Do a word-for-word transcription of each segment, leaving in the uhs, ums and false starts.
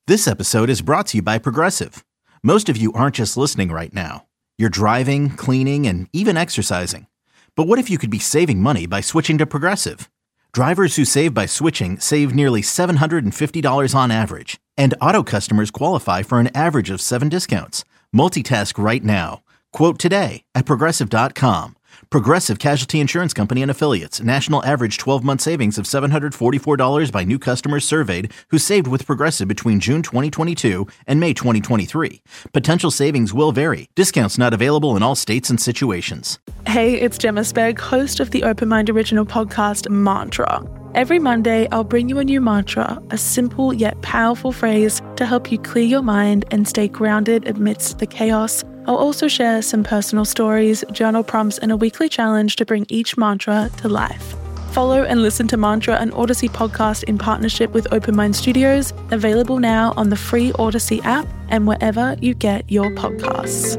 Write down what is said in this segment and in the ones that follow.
This episode is brought to you by Progressive. Most of you aren't just listening right now. You're driving, cleaning, and even exercising. But what if you could be saving money by switching to Progressive? Drivers who save by switching save nearly seven hundred fifty dollars on average. And auto customers qualify for an average of seven discounts. Multitask right now. Quote today at Progressive dot com. Progressive Casualty Insurance Company and Affiliates. National average twelve-month savings of seven hundred forty-four dollars by new customers surveyed who saved with Progressive between June twenty twenty-two and May twenty twenty-three. Potential savings will vary. Discounts not available in all states and situations. Hey, it's Gemma Spegg, host of the Open Mind original podcast, Mantra. Every Monday, I'll bring you a new mantra, a simple yet powerful phrase to help you clear your mind and stay grounded amidst the chaos. I'll also share some personal stories, journal prompts, and a weekly challenge to bring each mantra to life. Follow and listen to Mantra, an Odyssey podcast in partnership with Open Mind Studios, available now on the free Odyssey app and wherever you get your podcasts.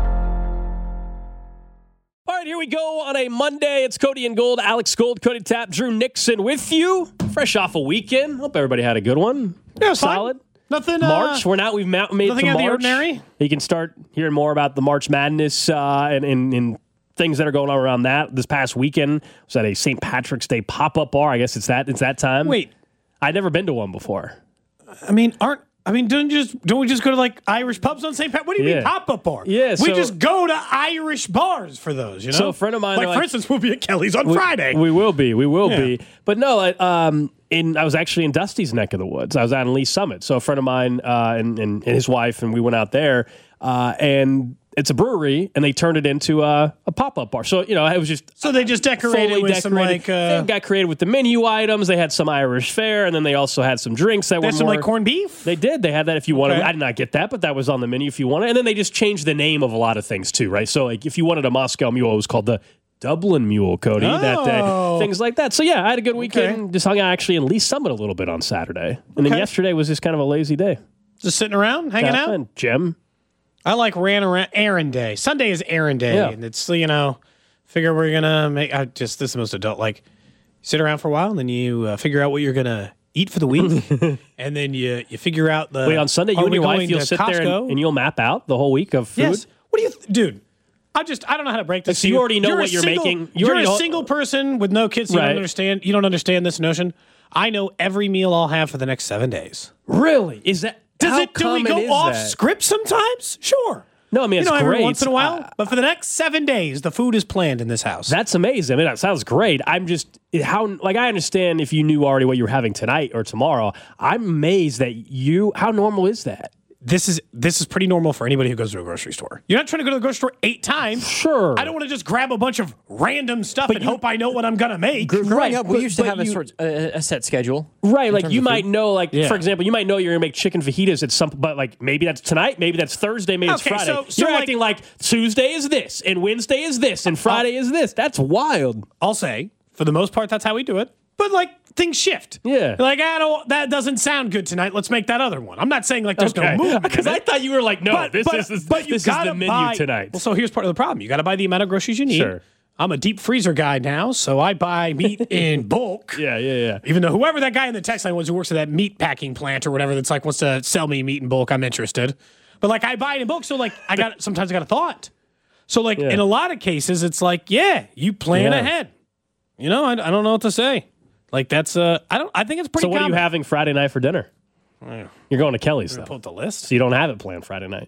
All right, here we go on a Monday. It's Cody and Gold, Alex Gold, Cody Tapp, Drew Nixon with you. Fresh off a weekend. Hope everybody had a good one. Yeah, solid. Fine. Nothing. Uh, March. We're now. We've ma- made nothing it to out of the March. ordinary. You can start hearing more about the March Madness uh, and, and, and things that are going on around that. This past weekend was at a Saint Patrick's Day pop-up bar. I guess it's that. It's that time. Wait, I'd never been to one before. I mean, aren't I mean, don't you just don't we just go to like Irish pubs on Saint Pat? What do you Yeah. mean pop-up bar? Yeah, we so- just go to Irish bars for those. You know, So a friend of mine, like, like- for instance, we'll be at Kelly's on We- Friday. We will be. We will Yeah. be. But no, I, um, in I was actually in Dusty's neck of the woods. I was out in Lee Summit. So a friend of mine uh, and, and, and his wife, and we went out there. Uh, and it's a brewery, and they turned it into a, a pop-up bar. So, you know, it was just so they just decorated fully with some decorated. like uh, They got creative with the menu items. They had some Irish fare, and then they also had some drinks that they were had some more, like corned beef. They did. They had that if you wanted. Okay. I did not get that, but that was on the menu if you wanted. And then they just changed the name of a lot of things too, right? So like if you wanted a Moscow Mule, it was called the Dublin Mule, Cody, Oh. that day. Things like that. So yeah, I had a good weekend. Okay. Just hung out actually in Lee Summit a little bit on Saturday. And then Okay. yesterday was just kind of a lazy day. Just sitting around, hanging out. And Jim. I like ran around errand day. Sunday is errand day, Yeah. and it's you know, figure we're gonna make. I just this is the most adult. Like, sit around for a while, and then you uh, figure out what you're gonna eat for the week, and then you you figure out the. Wait, on Sunday, you are and we your wife, going you'll to sit there and, Costco? and you'll map out the whole week of food? Yes. What do you, th- dude? I just I don't know how to break this. So to you already know You're a what you're single- making. You You're already a know- single person with no kids. So you Right. don't understand. You don't understand this notion. I know every meal I'll have for the next seven days. Really? Is that Does how it? Do we common go is off that? script sometimes? Sure. No, I mean, you it's know, every great. once in a while. Uh, but for the next seven days, the food is planned in this house. That's amazing. I mean, that sounds great. I'm just how like I understand if you knew already what you were having tonight or tomorrow. I'm amazed that you. How normal is that? This is this is pretty normal for anybody who goes to a grocery store. You're not trying to go to the grocery store eight times. Sure. I don't want to just grab a bunch of random stuff and you- hope I know what I'm gonna make. Growing Right, up, we but- used to but have a you- sort a, a set schedule. Right, in like terms you of might food. know, like Yeah. for example, you might know you're gonna make chicken fajitas at some, but like maybe that's tonight, maybe that's Thursday, maybe it's Okay, Friday. so- so you're like- acting like Tuesday is this, and Wednesday is this, and Friday is this. That's wild. I'll say, for the most part, that's how we do it. But like things shift. Yeah. Like I don't. That doesn't sound good tonight. Let's make that other one. I'm not saying like there's no movement. Because in I it. thought you were like, no, but, this but, is this, but you this is gotta the menu buy, tonight. Well, so here's part of the problem. You got to buy the amount of groceries you need. Sure. I'm a deep freezer guy now, so I buy meat in bulk. yeah, yeah, yeah. Even though whoever that guy in the text line was who works at that meat packing plant or whatever that's like wants to sell me meat in bulk, I'm interested. But like I buy it in bulk, so like I got sometimes I got a thought. So like Yeah. in a lot of cases, it's like yeah, you plan Yeah. ahead. You know, I, I don't know what to say. Like that's uh, I don't. I think it's pretty. So what are common. you having Friday night for dinner? You're going to Kelly's though, Pull up the list. so you don't have it planned Friday night.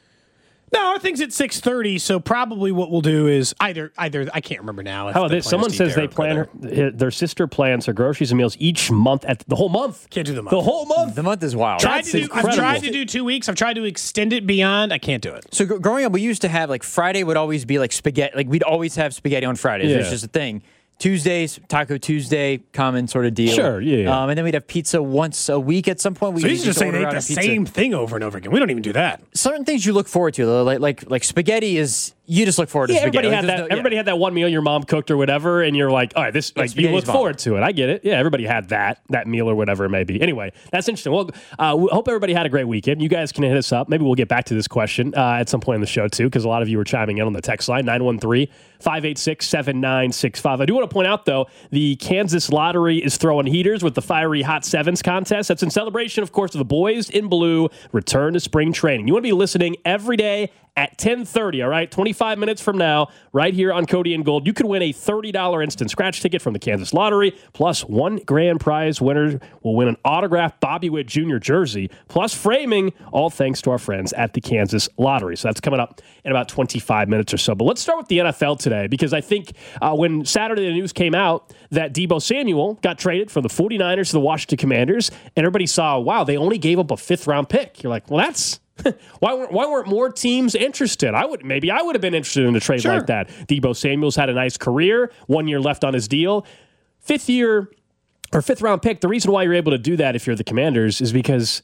No, our thing's at six thirty. So probably what we'll do is either either I can't remember now. if How about the this? plan Someone is to eat says there they or plan go there. her, their sister plans her groceries and meals each month at the whole month. Can't do the month. The whole month. The month is wild. Tried That's to do, I've incredible. tried to do two weeks. I've tried to extend it beyond. I can't do it. So gr- growing up, we used to have like Friday would always be like spaghetti. Like we'd always have spaghetti on Fridays. It was Yeah. just a thing. Tuesdays, Taco Tuesday, common sort of deal. Sure, yeah, yeah. Um, and then we'd have pizza once a week at some point. We So he's just saying they order eat out the a pizza. same thing over and over again. We don't even do that. Certain things you look forward to, though, like like like spaghetti is You just look forward to Yeah, spaghetti. everybody Like, had there's that. no- yeah. Everybody had that one meal your mom cooked or whatever, and you're like, all right, this like you spaghetti's look bomb. forward to it. I get it. Yeah, everybody had that that meal or whatever it may be. Anyway, that's interesting. Well, uh, we hope everybody had a great weekend. You guys can hit us up. Maybe we'll get back to this question uh, at some point in the show too, because a lot of you were chiming in on the text line nine one three, five eight six, seven nine six five. I do want to point out though, the Kansas Lottery is throwing heaters with the Fiery Hot Sevens contest. That's in celebration, of course, of the Boys in Blue return to spring training. You want to be listening every day at ten thirty, all right? twenty-five minutes from now, right here on Cody and Gold, you could win a thirty dollars instant scratch ticket from the Kansas Lottery, plus one grand prize winner will win an autographed Bobby Witt Junior jersey, plus framing, all thanks to our friends at the Kansas Lottery. So that's coming up in about twenty-five minutes or so. But let's start with the N F L today, because I think uh, when Saturday the news came out that Deebo Samuel got traded from the 49ers to the Washington Commanders, and everybody saw, wow, they only gave up a fifth-round pick. You're like, well, that's... why weren't why weren't more teams interested? I would maybe I would have been interested in a trade Sure. like that. Deebo Samuel's had a nice career, one year left on his deal, fifth year or fifth round pick. The reason why you're able to do that if you're the Commanders is because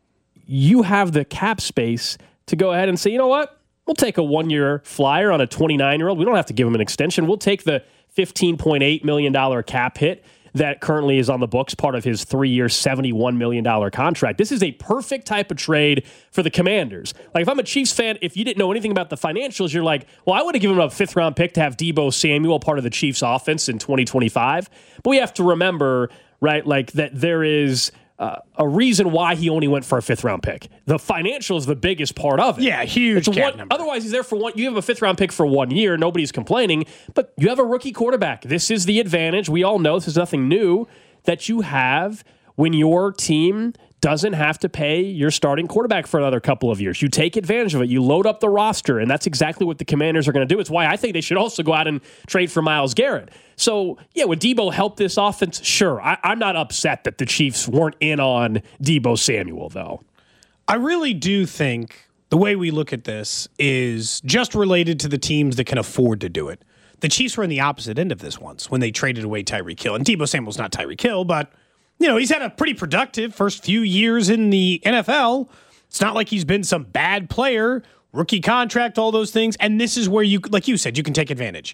you have the cap space to go ahead and say, you know what, we'll take a one year flyer on a twenty-nine year old. We don't have to give him an extension. We'll take the fifteen point eight million dollars cap hit that currently is on the books, part of his three-year, seventy-one million dollars contract. This is a perfect type of trade for the Commanders. Like, if I'm a Chiefs fan, if you didn't know anything about the financials, you're like, well, I would have given him a fifth-round pick to have Deebo Samuel part of the Chiefs' offense in twenty twenty-five. But we have to remember, right, like, that there is uh, a reason why he only went for a fifth-round pick. The financial is the biggest part of it. Yeah, huge It's cap one, number. otherwise, he's there for one. You have a fifth round pick for one year. Nobody's complaining, but you have a rookie quarterback. This is the advantage. We all know this is nothing new that you have when your team doesn't have to pay your starting quarterback for another couple of years. You take advantage of it. You load up the roster, and that's exactly what the Commanders are going to do. It's why I think they should also go out and trade for Myles Garrett. So, yeah, would Deebo help this offense? Sure. I, I'm not upset that the Chiefs weren't in on Deebo Samuel, though. I really do think the way we look at this is just related to the teams that can afford to do it. The Chiefs were in the opposite end of this once when they traded away Tyreek Hill. And Deebo Samuel's not Tyreek Hill, but, you know, he's had a pretty productive first few years in the N F L. It's not like he's been some bad player, rookie contract, all those things. And this is where you, like you said, you can take advantage.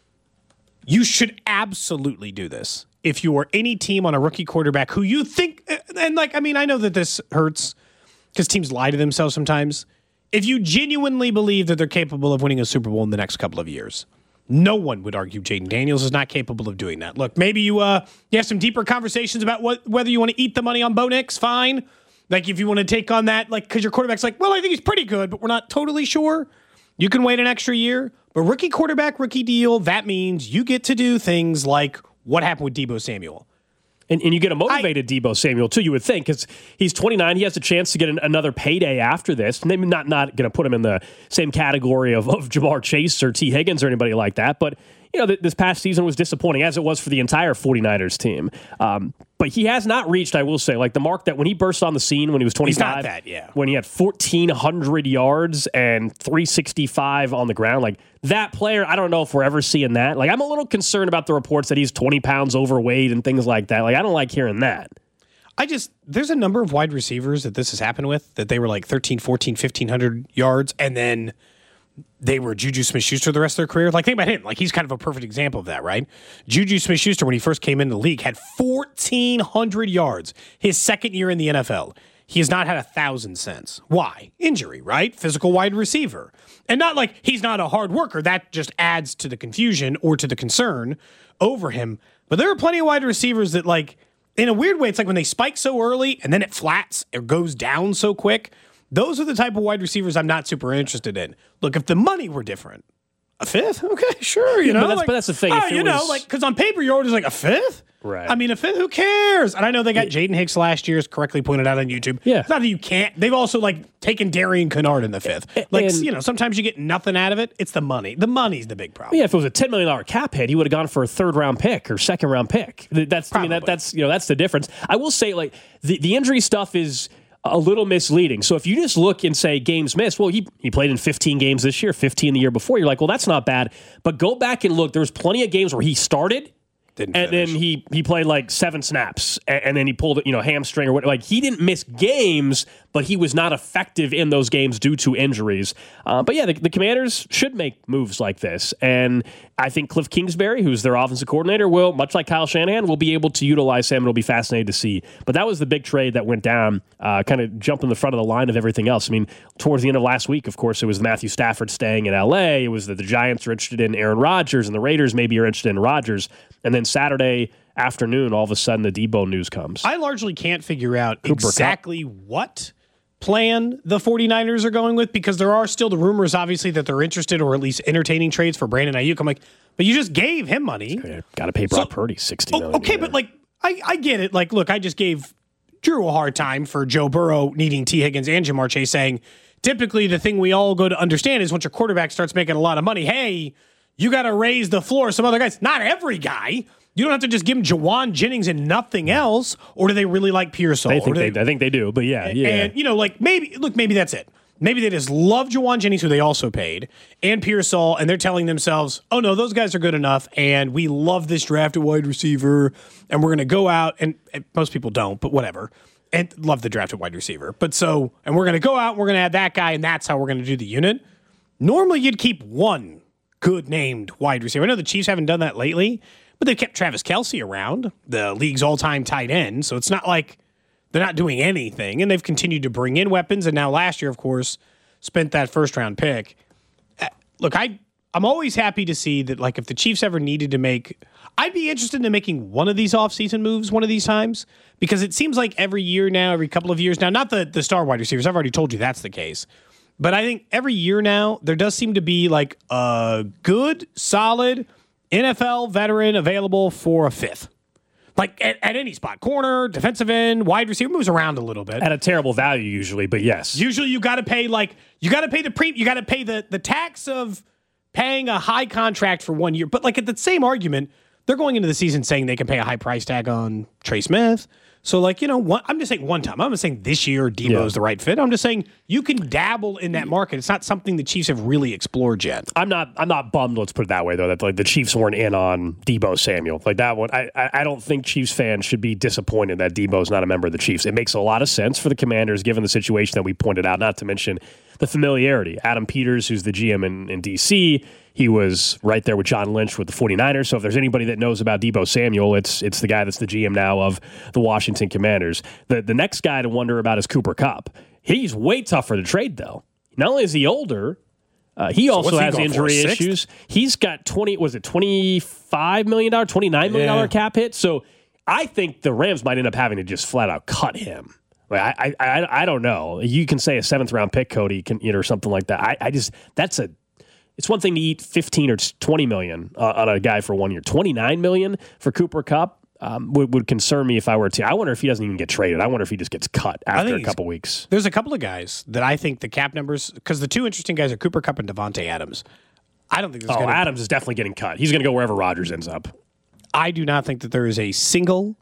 You should absolutely do this if you are any team on a rookie quarterback who you think, and like, I mean, I know that this hurts because teams lie to themselves sometimes. If you genuinely believe that they're capable of winning a Super Bowl in the next couple of years, no one would argue Jaden Daniels is not capable of doing that. Look, maybe you uh you have some deeper conversations about what whether you want to eat the money on Bo Nix, fine. Like if you want to take on that, like because your quarterback's like, well, I think he's pretty good, but we're not totally sure. You can wait an extra year. But rookie quarterback, rookie deal, that means you get to do things like what happened with Deebo Samuel. And, and you get a motivated I, Deebo Samuel, too, you would think, because he's twenty-nine. He has a chance to get an, another payday after this. Maybe not, not going to put him in the same category of, of Jamar Chase or T. Higgins or anybody like that. But, you know, th- this past season was disappointing, as it was for the entire 49ers team. Um, but he has not reached, I will say, like the mark that when he burst on the scene when he was twenty-five. He's not that, yeah. When he had fourteen hundred yards and three sixty-five on the ground. Like, that player, I don't know if we're ever seeing that. Like, I'm a little concerned about the reports that he's twenty pounds overweight and things like that. Like, I don't like hearing that. I just, there's a number of wide receivers that this has happened with, that they were like thirteen, fourteen, fifteen hundred yards, and then they were Juju Smith-Schuster the rest of their career. Like, think about him. Like, he's kind of a perfect example of that, right? Juju Smith-Schuster, when he first came into the league, had fourteen hundred yards his second year in the N F L. He has not had a thousand since. Why? Injury, right? Physical wide receiver. And not like he's not a hard worker. That just adds to the confusion or to the concern over him. But there are plenty of wide receivers that, like, in a weird way, it's like when they spike so early and then it flats or goes down so quick. Those are the type of wide receivers I'm not super interested in. Look, if the money were different, a fifth? Okay, sure. You know, but, that's, like, but that's the thing. Oh, If it you know, was, like, because on paper, you're always like, a fifth? Right. I mean, a fifth, who cares? And I know they got Jaden Hicks last year, as correctly pointed out on YouTube. Yeah. It's not that you can't. They've also, like, taken Darian Kennard in the fifth. Like, And- you know, sometimes you get nothing out of it. It's the money. The money's the big problem. Yeah, if it was a ten million dollars cap hit, he would have gone for a third round pick or second round pick. That's I mean that, Probably. that's you know that's the difference. I will say, like, the, the injury stuff is a little misleading. So if you just look and say games missed, well, he he played in fifteen games this year, fifteen the year before. You're like, well, that's not bad. But go back and look. There was plenty of games where he started. Didn't and finish. then he he played like seven snaps, and, and then he pulled it, you know, hamstring or what. Like, he didn't miss games, but he was not effective in those games due to injuries. Uh, but yeah, the, the Commanders should make moves like this. And I think Cliff Kingsbury, who's their offensive coordinator, will, much like Kyle Shanahan, will be able to utilize him. It'll be fascinating to see. But that was the big trade that went down, uh, kind of jumping the front of the line of everything else. I mean, towards the end of last week, of course, it was Matthew Stafford staying in L A. It was that the Giants are interested in Aaron Rodgers, and the Raiders maybe are interested in Rodgers. And then Saturday afternoon, all of a sudden, the Debo news comes. I largely can't figure out Cooper exactly Kupp. what plan the 49ers are going with, because there are still the rumors, obviously, that they're interested or at least entertaining trades for Brandon Ayuk. I'm like, but you just gave him money. Got to pay Brock So- Purdy sixty Oh, million okay, but like, I, I get it. Like, look, I just gave Drew a hard time for Joe Burrow needing T. Higgins and Jamar Chase, saying typically the thing we all go to understand is once your quarterback starts making a lot of money, hey, you got to raise the floor. Some other guys, not every guy. You don't have to just give him Jawan Jennings and nothing else, or do they really like Pearsall? They think Or do they, I think they do, but yeah, yeah. And, you know, like maybe, look, maybe that's it. Maybe they just love Jawan Jennings, who they also paid, and Pearsall, and they're telling themselves, oh, no, those guys are good enough, and we love this drafted wide receiver, and we're going to go out, and, and most people don't, but whatever, and love the drafted wide receiver. But so, and we're going to go out, and we're going to add that guy, and that's how we're going to do the unit. Normally, you'd keep one good named wide receiver. I know the Chiefs haven't done that lately, but they've kept Travis Kelce around, the league's all-time tight end, so it's not like they're not doing anything, and they've continued to bring in weapons, and now last year, of course, spent that first-round pick. Uh, look, I, I'm always happy to see that, like, if the Chiefs ever needed to make – I'd be interested in making one of these offseason moves one of these times, because it seems like every year now, every couple of years now, not the, the star wide receivers, I've already told you that's the case, but I think every year now, there does seem to be, like, a good, solid – N F L veteran available for a fifth. Like at, at any spot, corner, defensive end, wide receiver, moves around a little bit. At a terrible value usually, but yes. Usually you got to pay like, you got to pay the pre, you got to pay the, the tax of paying a high contract for one year. But like at the same argument, they're going into the season saying they can pay a high price tag on Trey Smith. So, like, you know, one, I'm just saying one time. I'm not saying this year Debo Yeah. is the right fit. I'm just saying you can dabble in that market. It's not something the Chiefs have really explored yet. I'm not. I'm not bummed. Let's put it that way, though. That like the Chiefs weren't in on Debo Samuel. Like that one. I. I I don't think Chiefs fans should be disappointed that Debo's not a member of the Chiefs. It makes a lot of sense for the Commanders, given the situation that we pointed out. Not to mention the familiarity. Adam Peters, who's the G M in, in D C, he was right there with John Lynch with the 49ers. So if there's anybody that knows about Debo Samuel, it's it's the guy that's the G M now of the Washington Commanders. The the next guy to wonder about is Cooper Kupp. He's way tougher to trade, though. Not only is he older, uh, he also what's he has going for, injury sixth? issues. He's got twenty. Was it twenty-five million dollars, twenty-nine million dollars Yeah. cap hit? So I think the Rams might end up having to just flat out cut him. Like, I, I I I don't know. You can say a seventh round pick, Cody, can you know, or something like that. I, I just that's a. It's one thing to eat fifteen or twenty million uh, on a guy for one year. twenty-nine million for Cooper Kupp um, would, would concern me if I were to. I wonder if he doesn't even get traded. I wonder if he just gets cut after think a he's- couple weeks. There's a couple of guys that I think the cap numbers, because the two interesting guys are Cooper Kupp and Devontae Adams. I don't think there's Oh, going to Adams is definitely getting cut. He's going to go wherever Rodgers ends up. I do not think that there is a single,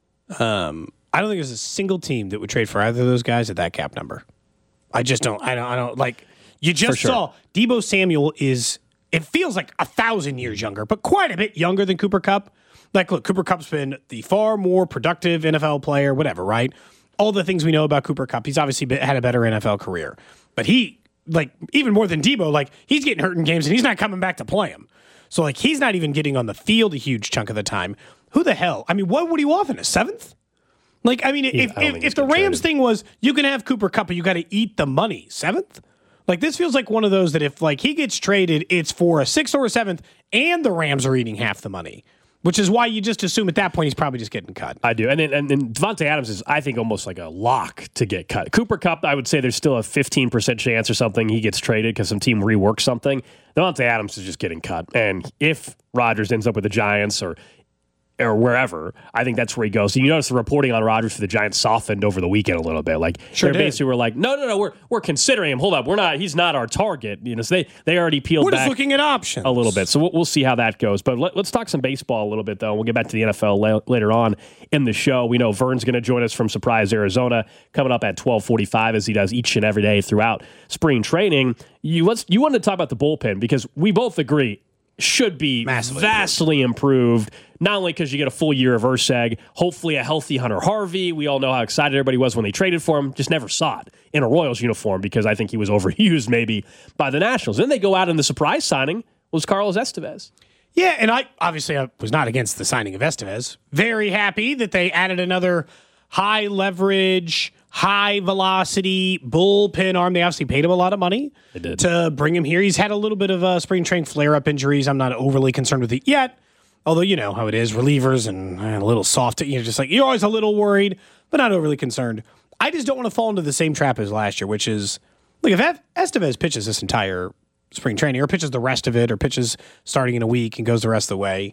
um, I don't think there's a single team that would trade for either of those guys at that cap number. I just don't, I don't, I don't, like, you just sure. saw Debo Samuel is, it feels like a thousand years younger, but quite a bit younger than Cooper Kupp. Like, look, Cooper Kupp's been the far more productive N F L player, whatever, right? All the things we know about Cooper Kupp, he's obviously been, had a better N F L career. But he, like, even more than Debo, like, he's getting hurt in games and he's not coming back to play him. So, like, he's not even getting on the field a huge chunk of the time. Who the hell? I mean, what would he want in a seventh? Like, I mean, if, I don't if, think if he's the getting Rams traded. thing was you can have Cooper Kupp, but you got to eat the money, seventh? Like, this feels like one of those that if, like, he gets traded, it's for a sixth or a seventh, and the Rams are eating half the money, which is why you just assume at that point he's probably just getting cut. I do. And then, and then Devontae Adams is, I think, almost like a lock to get cut. Cooper Kupp, I would say there's still a fifteen percent chance or something he gets traded because some team reworks something. Devontae Adams is just getting cut. And if Rodgers ends up with the Giants or or wherever, I think that's where he goes. So you notice the reporting on Rodgers for the Giants softened over the weekend a little bit. Like Sure they did. basically were like, no, no, no, we're we're considering him. Hold up, we're not. He's not our target. You know, so they they already peeled We're back just looking at options. a little bit. So we'll, we'll see how that goes. But let, let's talk some baseball a little bit, though. We'll get back to the N F L la- later on in the show. We know Vern's going to join us from Surprise, Arizona, coming up at twelve forty-five, as he does each and every day throughout spring training. You let's you wanted to talk about the bullpen because we both agree should be Massively vastly improved. Not only because you get a full year of Urseg, hopefully a healthy Hunter Harvey. We all know how excited everybody was when they traded for him. Just never saw it in a Royals uniform because I think he was overused maybe by the Nationals. Then they go out and the surprise signing was Carlos Estevez. Yeah, and I obviously I was not against the signing of Estevez. Very happy that they added another high leverage, high velocity bullpen arm. They obviously paid him a lot of money to bring him here. He's had a little bit of uh, spring training flare-up injuries. I'm not overly concerned with it yet. Although, you know how it is, relievers and uh, a little soft, you know, just like you're always a little worried, but not overly concerned. I just don't want to fall into the same trap as last year, which is, look, if Estevez pitches this entire spring training or pitches the rest of it or pitches starting in a week and goes the rest of the way,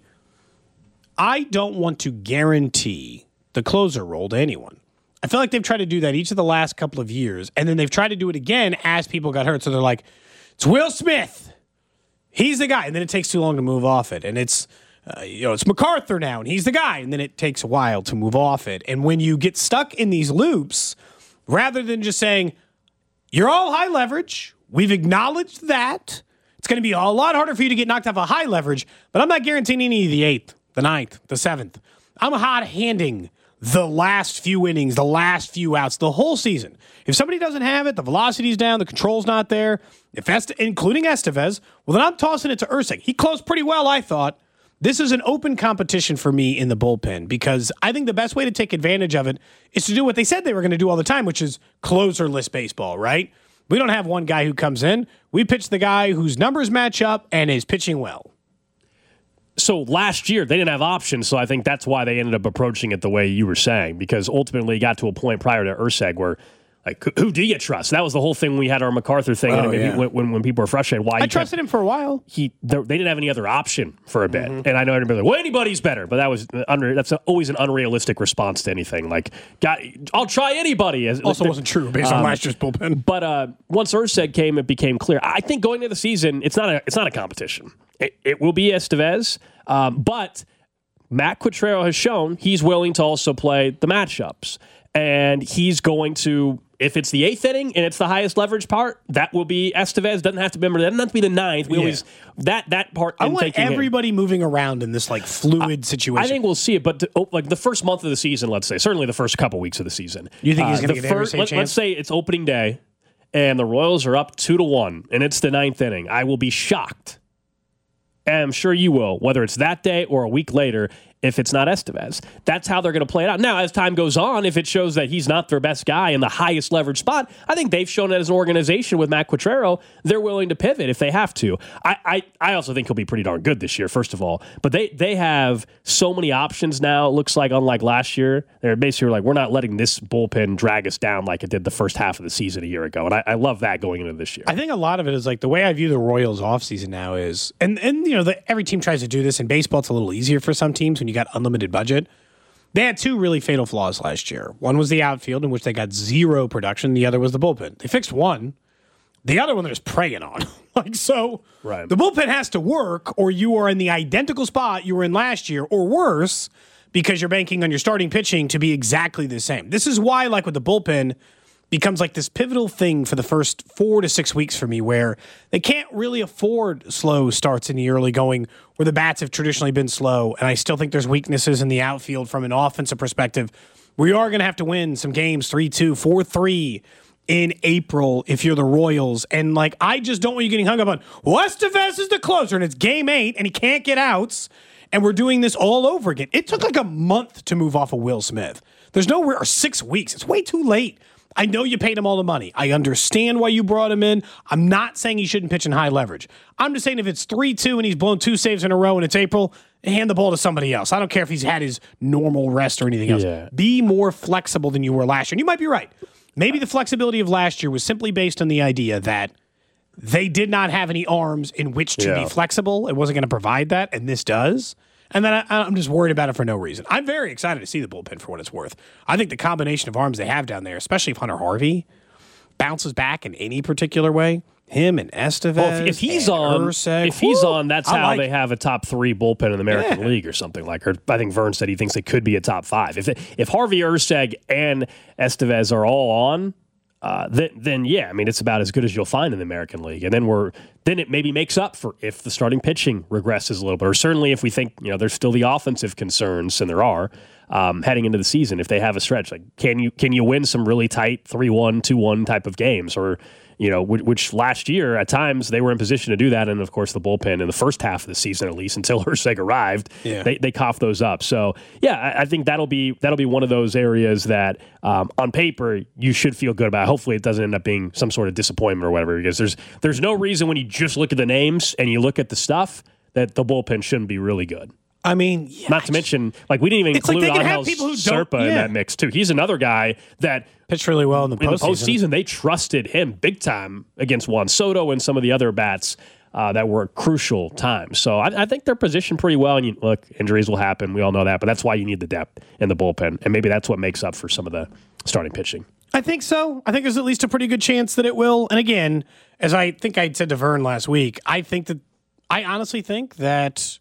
I don't want to guarantee the closer role to anyone. I feel like they've tried to do that each of the last couple of years, and then they've tried to do it again as people got hurt. So they're like, it's Will Smith. He's the guy. And then it takes too long to move off it. And it's, Uh, you know, it's MacArthur now, and he's the guy, and then it takes a while to move off it. And when you get stuck in these loops, rather than just saying, you're all high leverage, we've acknowledged that, it's going to be a lot harder for you to get knocked off a high leverage, but I'm not guaranteeing any of the eighth, the ninth, the seventh. I'm hot-handing the last few innings, the last few outs, the whole season. If somebody doesn't have it, the velocity's down, the control's not there, if Est- including Estevez, well, then I'm tossing it to Ursig. He closed pretty well, I thought. This is an open competition for me in the bullpen because I think the best way to take advantage of it is to do what they said they were going to do all the time, which is closerless baseball, right? We don't have one guy who comes in. We pitch the guy whose numbers match up and is pitching well. So last year, they didn't have options, so I think that's why they ended up approaching it the way you were saying, because ultimately it got to a point prior to Urseg where, like, who do you trust? That was the whole thing when we had our MacArthur thing, oh, and yeah. when, when, when people were frustrated. Why I trusted him for a while. He They didn't have any other option for a bit. Mm-hmm. And I know everybody like, well, anybody's better, but that was under, that's always an unrealistic response to anything. Like, God, I'll try anybody. Also wasn't true based um, on last year's bullpen. But uh, once Urseg came, it became clear. I think going into the season, it's not a it's not a competition. It, it will be Estevez, um, but Matt Quatrero has shown he's willing to also play the matchups. And he's going to, if it's the eighth inning and it's the highest leverage part, that will be Estevez. Doesn't have to remember that. Doesn't have to be the ninth. We yeah. always that that part. I want everybody him. moving around in this like fluid I, situation. I think we'll see it, but to, oh, like the first month of the season, let's say, certainly the first couple weeks of the season. You think he's uh, going to get first, every let, chance? Let's say it's opening day, and the Royals are up two to one, and it's the ninth inning. I will be shocked. And I'm sure you will, whether it's that day or a week later, if it's not Estevez. That's how they're going to play it out. Now, as time goes on, if it shows that he's not their best guy in the highest leverage spot, I think they've shown it as an organization with Matt Quatrero, they're willing to pivot if they have to. I, I, I also think he'll be pretty darn good this year, first of all. But they, they have so many options now, it looks like, unlike last year. They're basically like, we're not letting this bullpen drag us down like it did the first half of the season a year ago. And I, I love that going into this year. I think a lot of it is like the way I view the Royals offseason now is, and, and you know, the, every team tries to do this. In baseball, it's a little easier for some teams when you got unlimited budget. They had two really fatal flaws last year. One was the outfield, in which they got zero production. The other was the bullpen. They fixed one. The other one they're just preying on. like so, right. The bullpen has to work, or you are in the identical spot you were in last year, or worse, because you're banking on your starting pitching to be exactly the same. This is why, like with the bullpen, becomes like this pivotal thing for the first four to six weeks for me, where they can't really afford slow starts in the early going where the bats have traditionally been slow. And I still think there's weaknesses in the outfield from an offensive perspective. We are going to have to win some games three two, four three in April if you're the Royals. And like, I just don't want you getting hung up on, well, Estevez is the closer and it's game eight and he can't get outs. And we're doing this all over again. It took like a month to move off of Will Smith. There's no, or six weeks. It's way too late. I know you paid him all the money. I understand why you brought him in. I'm not saying he shouldn't pitch in high leverage. I'm just saying if it's three two and he's blown two saves in a row and it's April, hand the ball to somebody else. I don't care if he's had his normal rest or anything else. Yeah. Be more flexible than you were last year. And you might be right. Maybe the flexibility of last year was simply based on the idea that they did not have any arms in which to yeah. be flexible. It wasn't going to provide that, and this does. And then I, I'm just worried about it for no reason. I'm very excited to see the bullpen for what it's worth. I think the combination of arms they have down there, especially if Hunter Harvey bounces back in any particular way, him and Estevez, well, if, if he's on, Urseg, if he's whoo, on, that's I how like they it. have a top three bullpen in the American Yeah. League or something like. Or I think Vern said he thinks it could be a top five. If if Harvey, Urseg, and Estevez are all on. Uh, then, then, yeah, I mean, it's about as good as you'll find in the American League. And then we're then it maybe makes up for if the starting pitching regresses a little bit, or certainly if we think, you know, there's still the offensive concerns, and there are, um, heading into the season, if they have a stretch. Like, can you can you win some really tight three one, two one type of games? Or, you know, which, which last year, at times, they were in position to do that, and, of course, the bullpen in the first half of the season, at least, until Hrseg arrived, yeah. they, they coughed those up. So, yeah, I, I think that'll be that'll be one of those areas that, um, on paper, you should feel good about. Hopefully it doesn't end up being some sort of disappointment or whatever, because there's there's no reason when you just look at the names and you look at the stuff that the bullpen shouldn't be really good. I mean, yeah, not to mention, like, we didn't even it's like include they can Angel have people who don't- Serpa in yeah. that mix, too. He's another guy that pitched really well in the in the postseason. postseason, they trusted him big time against Juan Soto and some of the other bats uh, that were crucial times. So I, I think they're positioned pretty well. And you, look, injuries will happen. We all know that. But that's why you need the depth in the bullpen. And maybe that's what makes up for some of the starting pitching. I think so. I think there's at least a pretty good chance that it will. And again, as I think I said to Vern last week, I think that I honestly think that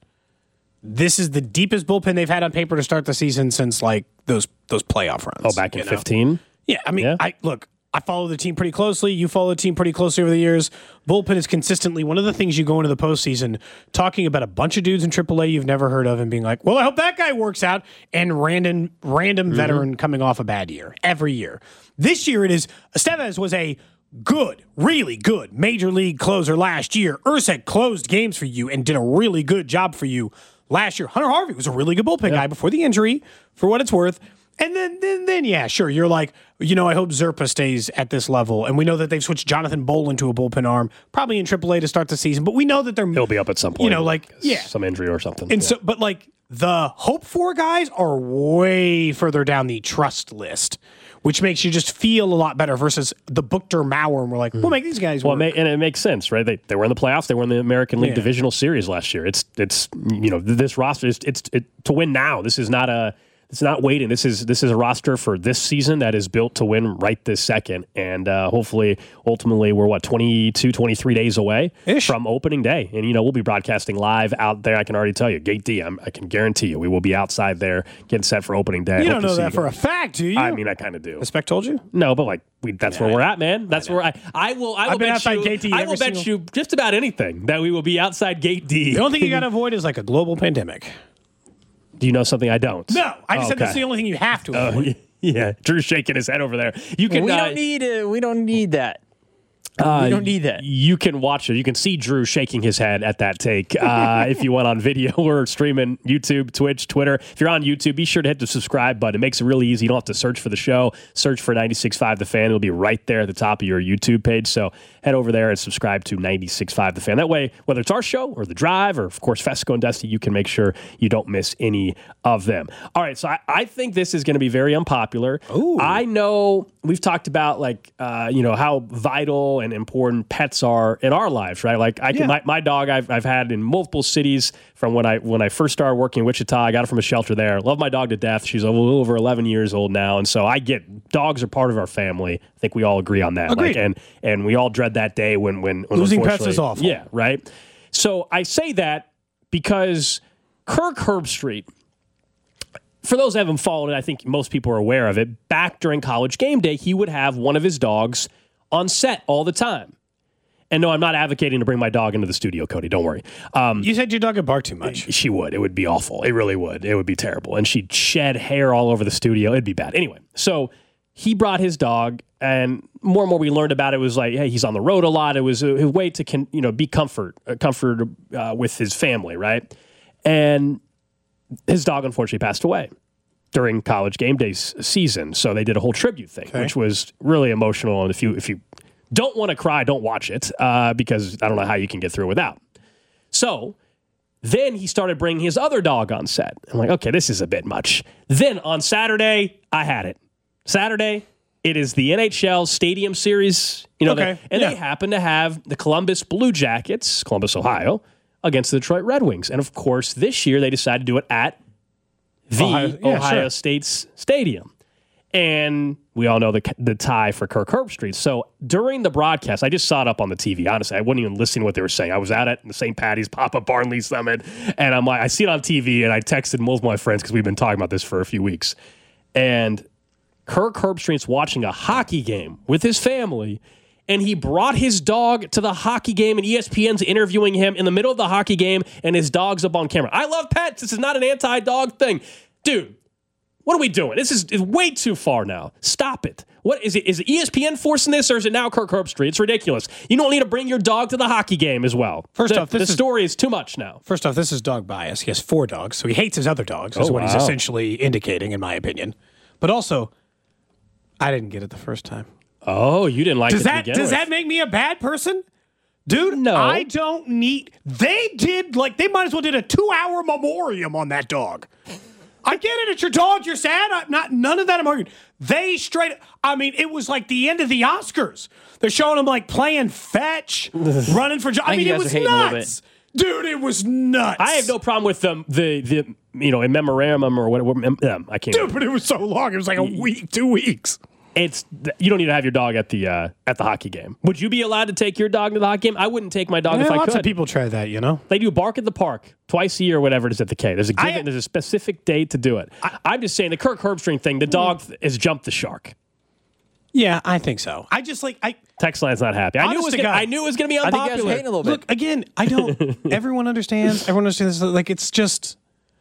this is the deepest bullpen they've had on paper to start the season since like those those playoff runs. Oh, back in you know? fifteen? Yeah, I mean, Yeah. I look, I follow the team pretty closely. You follow the team pretty closely over the years. Bullpen is consistently one of the things you go into the postseason talking about a bunch of dudes in triple A you've never heard of and being like, well, I hope that guy works out, and random random Mm-hmm. veteran coming off a bad year every year. This year it is Estevez was a good, really good major league closer last year. Hrseg closed games for you and did a really good job for you last year. Hunter Harvey was a really good bullpen guy before the injury, for what it's worth. And then, then, then, yeah, sure. You're like, you know, I hope Zerpa stays at this level. And we know that they've switched Jonathan Bolin to a bullpen arm, probably in triple A to start the season. But we know that they're He'll be up at some point. You know, like, yeah, some injury or something. and Yeah. so, but like the hope for guys are way further down the trust list, which makes you just feel a lot better versus the Buchter Mauer. And we're like, we'll make these guys Well, work. it may, and it makes sense, right? They they were in the playoffs. They were in the American League Yeah. Divisional Series last year. It's it's you know this roster is it's it, to win now. This is not a it's not waiting. This is this is a roster for this season that is built to win right this second. And uh, hopefully, ultimately, we're what twenty-two, twenty-three days away Ish. from opening day. And you know we'll be broadcasting live out there. I can already tell you, Gate D. I'm, I can guarantee you, we will be outside there getting set for opening day. you Hope don't to know see that you for a guys. fact, do you? I mean, I kind of do. the spec told you? No, but like we, that's where we're at, man. That's where I I will I will I've been bet outside you Gate D I every will bet single- you just about anything that we will be outside Gate D. The only thing you got to avoid is like a global pandemic. Do you know something I don't? No, I just said that's Okay. the only thing you have to Oh, avoid. yeah, Drew's shaking his head over there. You can we uh, don't need it. We don't need that. Uh, we don't need that. You can watch it. You can see Drew shaking his head at that take. Uh, if you went on video, we're streaming YouTube, Twitch, Twitter. If you're on YouTube, be sure to hit the subscribe button. It makes it really easy. You don't have to search for the show. Search for ninety-six point five The Fan. It'll be right there at the top of your YouTube page. So head over there and subscribe to ninety-six point five The Fan. That way, whether it's our show or The Drive or, of course, Fesco and Dusty, you can make sure you don't miss any of them. All right, so I, I think this is going to be very unpopular. Ooh. I know we've talked about, like, uh, you know, how vital and important pets are in our lives, right? Like, I can, Yeah. my, my dog I've, I've had in multiple cities from when I when I first started working in Wichita. I got her from a shelter there. Love my dog to death. She's a little over eleven years old now, and so I get dogs are part of our family. I think we all agree on that. Agreed. Like, and and we all dread that day when when, when Losing pets is unfortunately- awful. Yeah, right. So I say that because Kirk Herbstreit, for those that haven't followed it, I think most people are aware of it. Back during College Game Day, he would have one of his dogs on set all the time. And no, I'm not advocating to bring my dog into the studio, Cody. Don't worry. Um, You said your dog would bark too much. she would. It would be awful. It really would. It would be terrible. And she'd shed hair all over the studio. It'd be bad. Anyway, so he brought his dog, and more and more we learned about it was like, hey, he's on the road a lot. It was a, a way to con, you know be comfort, uh, comfort uh, with his family, right? And his dog unfortunately passed away during College Game Day season. So they did a whole tribute thing, Okay. which was really emotional. And if you if you don't want to cry, don't watch it uh, because I don't know how you can get through it without. So then he started bringing his other dog on set. I'm like, okay, this is a bit much. Then on Saturday, I had it. Saturday, it is the N H L Stadium Series. You know, Okay, they- and yeah. they happen to have the Columbus Blue Jackets, Columbus, Ohio, against the Detroit Red Wings. And of course, this year they decided to do it at the Ohio- Ohio, yeah, sure. State's Stadium. And we all know the the tie for Kirk Herbstreit. So during the broadcast, I just saw it up on the T V. Honestly, I wasn't even listening to what they were saying. I was out at the Saint Patty's Pop-Up Barnley Summit, and I'm like, I see it on T V, and I texted most of my friends because we've been talking about this for a few weeks. And Kirk Herbstreit's watching a hockey game with his family, and he brought his dog to the hockey game, and E S P N's interviewing him in the middle of the hockey game, and his dog's up on camera. I love pets. This is not an anti-dog thing. Dude, what are we doing? This is, is way too far now. Stop it. What is it? Is it E S P N forcing this, or is it now Kirk Herbstreit? It's ridiculous. You don't need to bring your dog to the hockey game as well. First the, off, this the is, story is too much now. First off, this is dog bias. He has four dogs, so he hates his other dogs, is Oh, what he's wow. essentially indicating, in my opinion. But also, I didn't get it the first time. Oh, you didn't like Does it to that begin does with. that make me a bad person? Dude, No. I don't need. They did, like, they might as well did a two hour memoriam on that dog. I get it. It's your dog. You're sad. I'm not none of that. I'm arguing. They straight. I mean, it was like the end of the Oscars. They're showing him like playing fetch, running for. Jo- I, I think mean, you it guys was are hating a little nuts, dude. It was nuts. I have no problem with them. The the you know in memorandum or whatever. Um, I can't. dude, but it was so long. It was like a week, two weeks. It's you don't need to have your dog at the uh, at the hockey game. Would you be allowed to take your dog to the hockey game? I wouldn't take my dog Yeah, if I lots could. of people try that, you know. They do bark at the park twice a year, or whatever it is at the K. There's a given, I- there's a specific date to do it. I, I'm just saying the Kirk Herbstreit thing. The dog has jumped the shark. Yeah, I think so. I just like I. Text line's not happy. I knew it Honest was to gonna, God. I knew it was going to be I think you guys are unpopular. hating a little bit. Look, again, I don't. Everyone understands. Everyone understands. Like, it's just.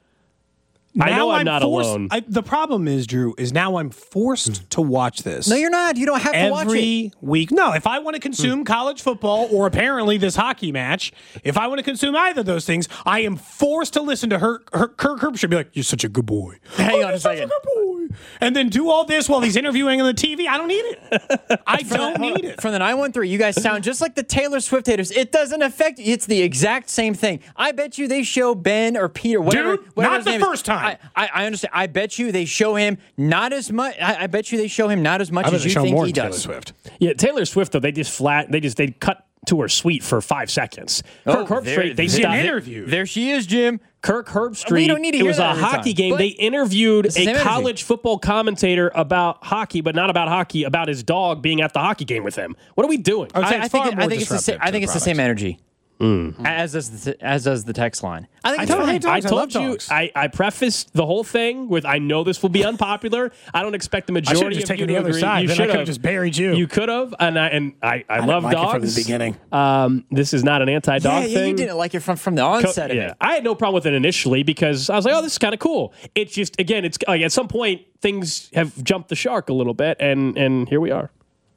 I know now I'm not forced, alone. I, the problem is, Drew, is now I'm forced to watch this. No, you're not. You don't have to watch it. Every week. No, if I want to consume college football or apparently this hockey match, if I want to consume either of those things, I am forced to listen to her, her Kirk Herbstreit be like, "You're such a good boy." Hang "Oh, on you're a such second. good boy. And then do all this while he's interviewing on the T V. I don't need it. I don't need it. From the nine one three, you guys sound just like the Taylor Swift haters. It doesn't affect you. It's the exact same thing. I bet you they show Ben or Peter, whatever. Dude, whatever not his the name is. first time. I, I, I understand. I bet you they show him not as much. I, I bet you they show him not as much I bet as they you show think more he than Taylor does. Swift. Yeah, Taylor Swift though they just flat. They just they cut to her suite for five seconds. Oh, Kirk there- Herbstreit they there- stopped. An interview. There she is, Jim. Kirk Herbstreit. We don't need to it hear was that a every hockey time. game. But They interviewed it's the a same energy. college football commentator about hockey, but not about hockey. About his dog being at the hockey game with him. What are we doing? I would say I, I it's think far it, more I think it's the same. disruptive I to think the it's the same product. energy. As does the as does the text line. I think I it's don't fine. hate I dogs. I told love you, dogs. I, I prefaced the whole thing with, I know this will be unpopular. I don't expect the I should majority have just of you taken to the other agree. side. You Then I should could have have just buried you. You could have, and I and I, I, didn't love like it dogs. from the beginning. Um, this is not an anti-dog Yeah, yeah, thing. you didn't like it from from the Co- onset of yeah, it. I had no problem with it initially because I was like, "Oh, this is kind of cool." It's just, again, it's like at some point things have jumped the shark a little bit, and and here we are.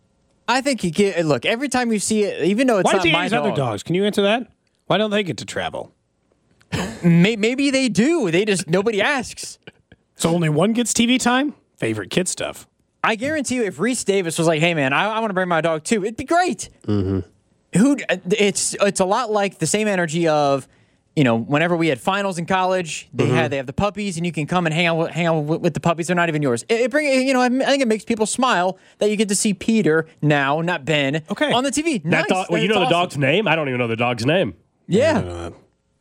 I think you get look every time you see it, even though it's Why not do you my hate dog. other dogs? Can you answer that? Why don't they get to travel? May, maybe they do. They just nobody asks. So only one gets T V time? Favorite kid stuff. I guarantee you, if Reese Davis was like, "Hey, man, I, I want to bring my dog too," it'd be great. Mm-hmm. Who? It's it's a lot like the same energy of, you know, whenever we had finals in college, they Mm-hmm. had they have the puppies, and you can come and hang out with, hang out with, with the puppies. They're not even yours. It, it bring you know, I think it makes people smile that you get to see Peter now, not Ben, Okay. on the T V. That Nice. dog, well, you That's know the awesome. dog's name? I don't even know the dog's name. Yeah.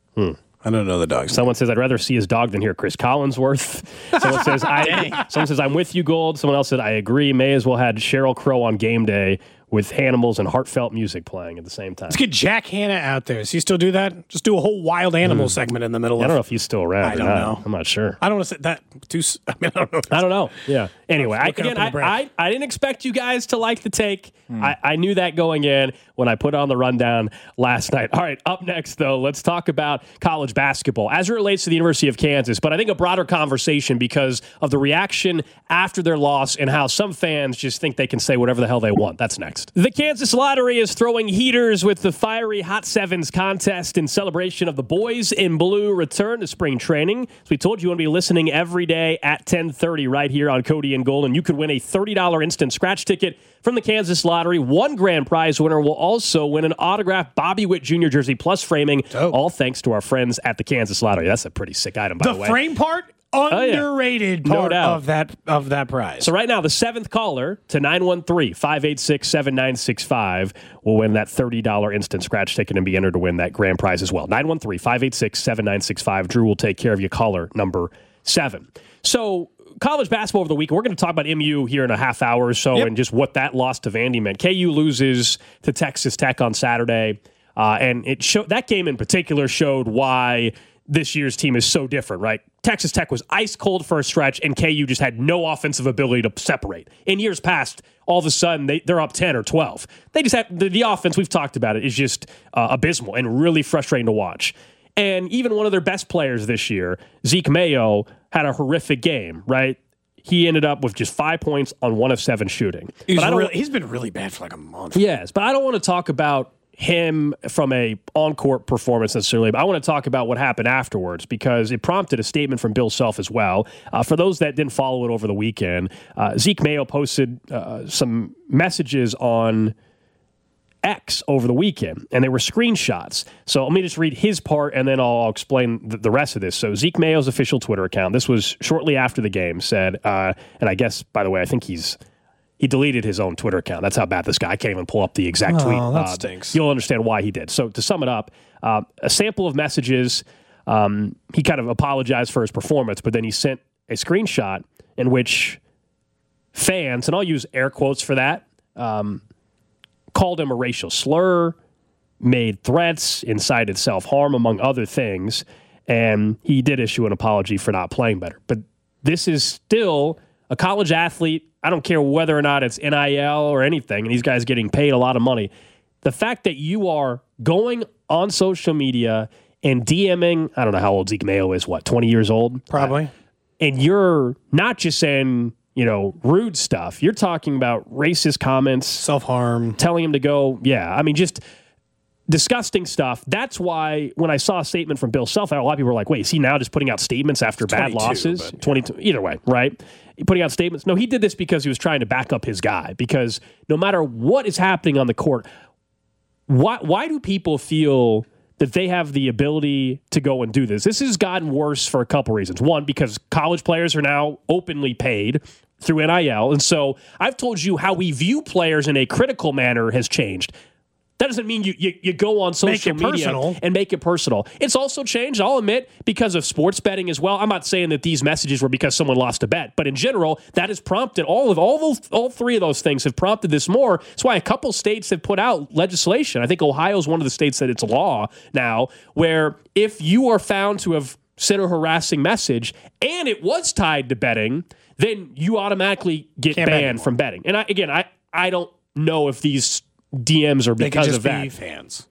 I don't know the dogs. Someone says, "I'd rather see his dog than hear Chris Collinsworth." Someone says, "I." Someone says, "I'm with you, Gold." Someone else said, "I agree." May as well had Sheryl Crow on game day with Hanimals and heartfelt music playing at the same time. Let's get Jack Hanna out there. Does he still do that? Just do a whole wild animal segment in the middle I of don't know if he's still around. I or don't not. know. I'm not sure. I don't want to say that too. s- I mean, I don't know. I don't know. Yeah. Anyway, I, Look it up again, in the I, break. I, I didn't expect you guys to like the take. I, I knew that going in when I put on the rundown last night. All right, up next, though, let's talk about college basketball as it relates to the University of Kansas, but I think a broader conversation because of the reaction after their loss and how some fans just think they can say whatever the hell they want. That's next. The Kansas Lottery is throwing heaters with the fiery Hot Sevens contest in celebration of the boys in blue return to spring training. As we told you, you want to be listening every day at ten thirty right here on Cody and Gold, and you could win a thirty dollars instant scratch ticket from the Kansas Lottery. One grand prize winner will also win an autographed Bobby Witt Junior jersey plus framing, Dope. all thanks to our friends at the Kansas Lottery. That's a pretty sick item, by The the way. frame part, yeah. underrated No part doubt. of that of that prize. So right now, the seventh caller to nine one three, five eight six, seven nine six five will win that thirty dollars instant scratch ticket and be entered to win that grand prize as well. nine one three, five eight six, seven nine six five. Drew will take care of you, caller number seven. So college basketball over the week, we're going to talk about M U here in a half hour or so Yep. and just what that loss to Vandy meant. K U loses to Texas Tech on Saturday, uh, and it showed that game in particular showed why this year's team is so different, right? Texas Tech was ice cold for a stretch, and K U just had no offensive ability to separate. In years past, all of a sudden, they, they're up ten or twelve. They just have the, the offense, we've talked about it, is just uh, abysmal and really frustrating to watch. And even one of their best players this year, Zeke Mayo, had a horrific game, right? He ended up with just five points on one of seven shooting. He's, but I don't, really, he's been really bad for like a month. Yes, but I don't want to talk about him from a on-court performance necessarily, but I want to talk about what happened afterwards because it prompted a statement from Bill Self as well. Uh, for those that didn't follow it over the weekend, uh, Zeke Mayo posted uh, some messages on X over the weekend, and they were screenshots. So let me just read his part, and then I'll, I'll explain the, the rest of this. So Zeke Mayo's official Twitter account, this was shortly after the game, said, uh, and I guess, by the way, I think he's he deleted his own Twitter account. That's how bad this guy, I can't even pull up the exact oh, tweet. That uh, stinks. You'll understand why he did. So to sum it up, uh, a sample of messages, um, he kind of apologized for his performance, but then he sent a screenshot in which fans, and I'll use air quotes for that, um, called him a racial slur, made threats, incited self-harm, among other things, and he did issue an apology for not playing better. But this is still a college athlete. I don't care whether or not it's N I L or anything, and these guys getting paid a lot of money. The fact that you are going on social media and DMing, I don't know how old Zeke Mayo is, what, twenty years old? Probably. Uh, and you're not just saying, you know, rude stuff. You're talking about racist comments. Self-harm. Telling him to go, yeah. I mean, just disgusting stuff. That's why when I saw a statement from Bill Self, a lot of people were like, wait, is he now just putting out statements after bad losses? But, yeah. twenty-two, either way, right? Putting out statements. No, he did this because he was trying to back up his guy. Because no matter what is happening on the court, why why do people feel that they have the ability to go and do this? This has gotten worse for a couple reasons. One, because college players are now openly paid through N I L. And so I've told you how we view players in a critical manner has changed. That doesn't mean you, you, you go on social media personal. and make it personal. It's also changed, I'll admit, because of sports betting as well. I'm not saying that these messages were because someone lost a bet, but in general, that has prompted all of all those, all three of those things have prompted this more. That's why a couple states have put out legislation. I think Ohio is one of the states that it's law now, where if you are found to have sent a harassing message and it was tied to betting, then you automatically get Can't banned bet from betting. And I, again, I, I don't know if these D Ms are They because could just of that. be fans.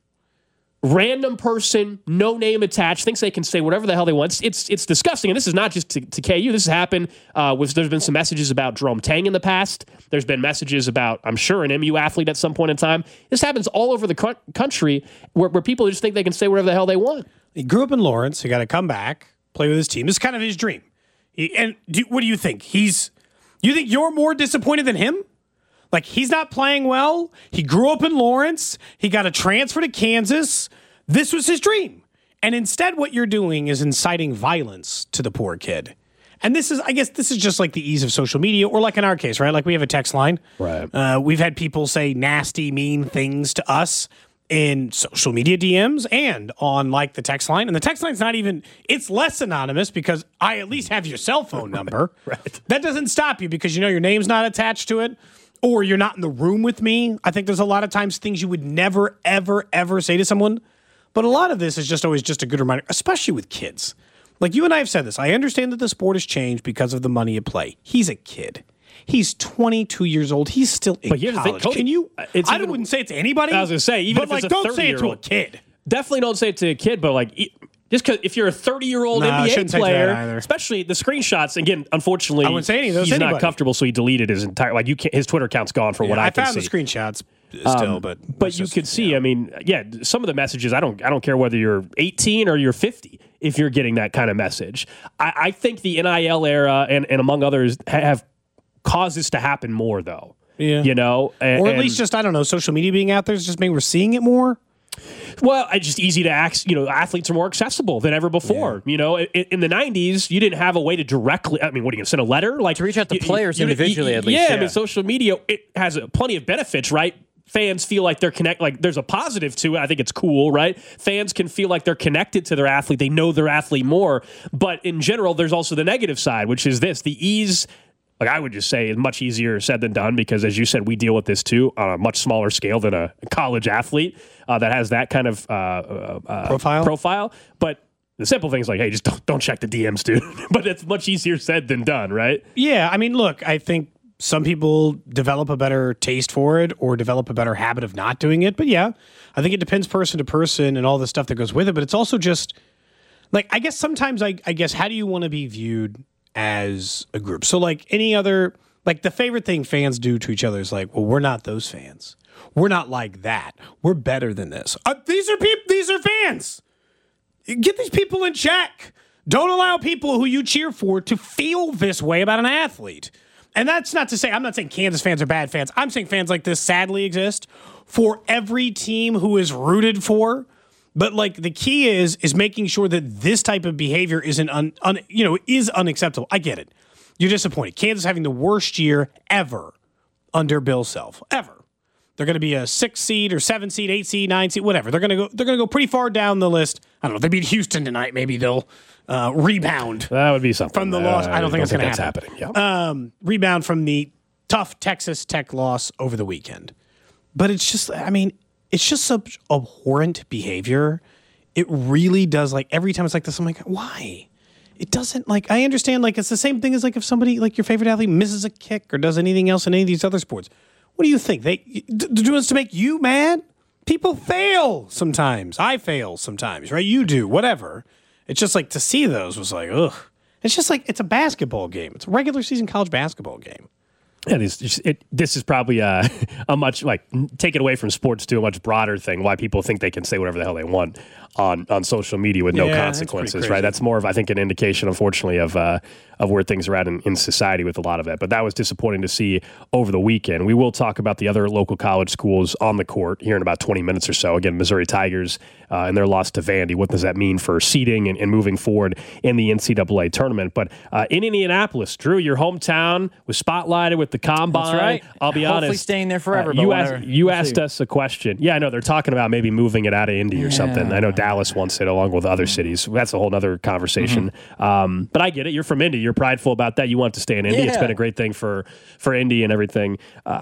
Random person, no name attached, thinks they can say whatever the hell they want. It's it's, it's disgusting. And this is not just to, to K U. This has happened uh, with, there's been some messages about Jerome Tang in the past. There's been messages about, I'm sure, an M U athlete at some point in time. This happens all over the co- country where, where people just think they can say whatever the hell they want. He grew up in Lawrence. He got to come back, play with his team. It's kind of his dream. He, and do, what do you think? He's, you think you're more disappointed than him? Like, he's not playing well. He grew up in Lawrence. He got a transfer to Kansas. This was his dream. And instead, what you're doing is inciting violence to the poor kid. And this is, I guess, this is just like the ease of social media, or like in our case, right? Like, we have a text line. Right. Uh, we've had people say nasty, mean things to us in social media D Ms and on, like, the text line. And the text line's not even, it's less anonymous because I at least have your cell phone number. Right. That doesn't stop you because you know your name's not attached to it. Or you're not in the room with me. I think there's a lot of times things you would never, ever, ever say to someone. But a lot of this is just always just a good reminder, especially with kids. Like, you and I have said this. I understand that the sport has changed because of the money at play. He's a kid. He's twenty-two years old. He's still in But here's the thing, college. Cody, Can you? it's I even- wouldn't say it to anybody. I was going to say, even but if like, it's a don't say it to a thirty-year-old. kid. Definitely don't say it to a kid, but like, e- just because if you're a thirty-year-old No, I N B A shouldn't say that player, either. especially the screenshots, again, unfortunately, I wouldn't say any of those he's to not anybody. comfortable, so he deleted his entire, like, you can't, his Twitter account's gone for what Yeah, I, I can found see. the screenshots still, but But it's you just- could see, yeah. I mean, yeah, some of the messages, I don't I don't care whether you're eighteen or you're fifty if you're getting that kind of message. I, I think the N I L era and, and among others ha- have caused this to happen more, though. Yeah. You know? And, Or at least just, I don't know, social media being out there is just maybe we're seeing it more. Well, it's just easy to ask. You know, athletes are more accessible than ever before. Yeah. You know, in, in the nineties, you didn't have a way to directly. I mean, what are you going to send a letter? Like To reach out to you, players you, individually, you, at least. Yeah, Yeah. I mean, social media, it has a, plenty of benefits, right? Fans feel like they're connect. Like there's a positive to it. I think it's cool, right? Fans can feel like they're connected to their athlete. They know their athlete more. But in general, there's also the negative side, which is this: the ease. Like I would just say, it's much easier said than done because, as you said, we deal with this too on a much smaller scale than a college athlete uh, that has that kind of uh, uh, Profile? Profile, but The simple things like, hey, just don't, don't check the D Ms, dude. But it's much easier said than done, right? Yeah, I mean, look, I think some people develop a better taste for it or develop a better habit of not doing it. But yeah, I think it depends person to person and all the stuff that goes with it. But it's also just like, I guess sometimes, I, I guess, how do you want to be viewed as a group? So like any other, like the favorite thing fans do to each other is like, well, we're not those fans. We're not like that. We're better than this. Uh, these are people. These are fans. Get these people in check. Don't allow people who you cheer for to feel this way about an athlete. And that's not to say, I'm not saying Kansas fans are bad fans. I'm saying fans like this sadly exist for every team who is rooted for. But like the key is, is making sure that this type of behavior isn't, un, un, you know, is unacceptable. I get it. You're disappointed. Kansas having the worst year ever under Bill Self, ever. They're going to be a six seed or seven seed, eight seed, nine seed, whatever. They're going to go. They're going to go pretty far down the list. I don't know. If they beat Houston tonight, maybe they'll uh, rebound. That would be something From the loss. Uh, I don't think I it's going to that's happen. happening. Yeah. Um, rebound from the tough Texas Tech loss over the weekend. But it's just, I mean, it's just such abhorrent behavior. It really does. Like every time it's like this, I'm like, why? It doesn't, like, I understand, like, it's the same thing as like if somebody, like your favorite athlete misses a kick or does anything else in any of these other sports. What do you think? They they're doing this to make you mad? People fail sometimes. I fail sometimes, right? You do, whatever. It's just like to see those was like, ugh. It's just like, it's a basketball game. It's a regular season college basketball game. Yeah, this, it, this is probably a, a much, like, take it away from sports to a much broader thing, why people think they can say whatever the hell they want on, on social media with no Yeah, consequences, that's right? That's more of, I think, an indication, unfortunately, of uh, of where things are at in, in society with a lot of it. But that was disappointing to see over the weekend. We will talk about the other local college schools on the court here in about twenty minutes or so. Again, Missouri Tigers uh, and their loss to Vandy. What does that mean for seeding and, and moving forward in the N C double A tournament? But uh, in Indianapolis, Drew, your hometown was spotlighted with the Combine. That's right. I'll be Hopefully honest. staying there forever. Uh, but you whatever. asked, you We'll asked see. us a question. Yeah, I know they're talking about maybe moving it out of Indy or something. I know Dallas wants it along with other cities. That's a whole other conversation. Mm-hmm. Um, but I get it. You're from Indy. You're prideful about that. You want to stay in Indy. It's Yeah. been a great thing for for Indy and everything. Uh,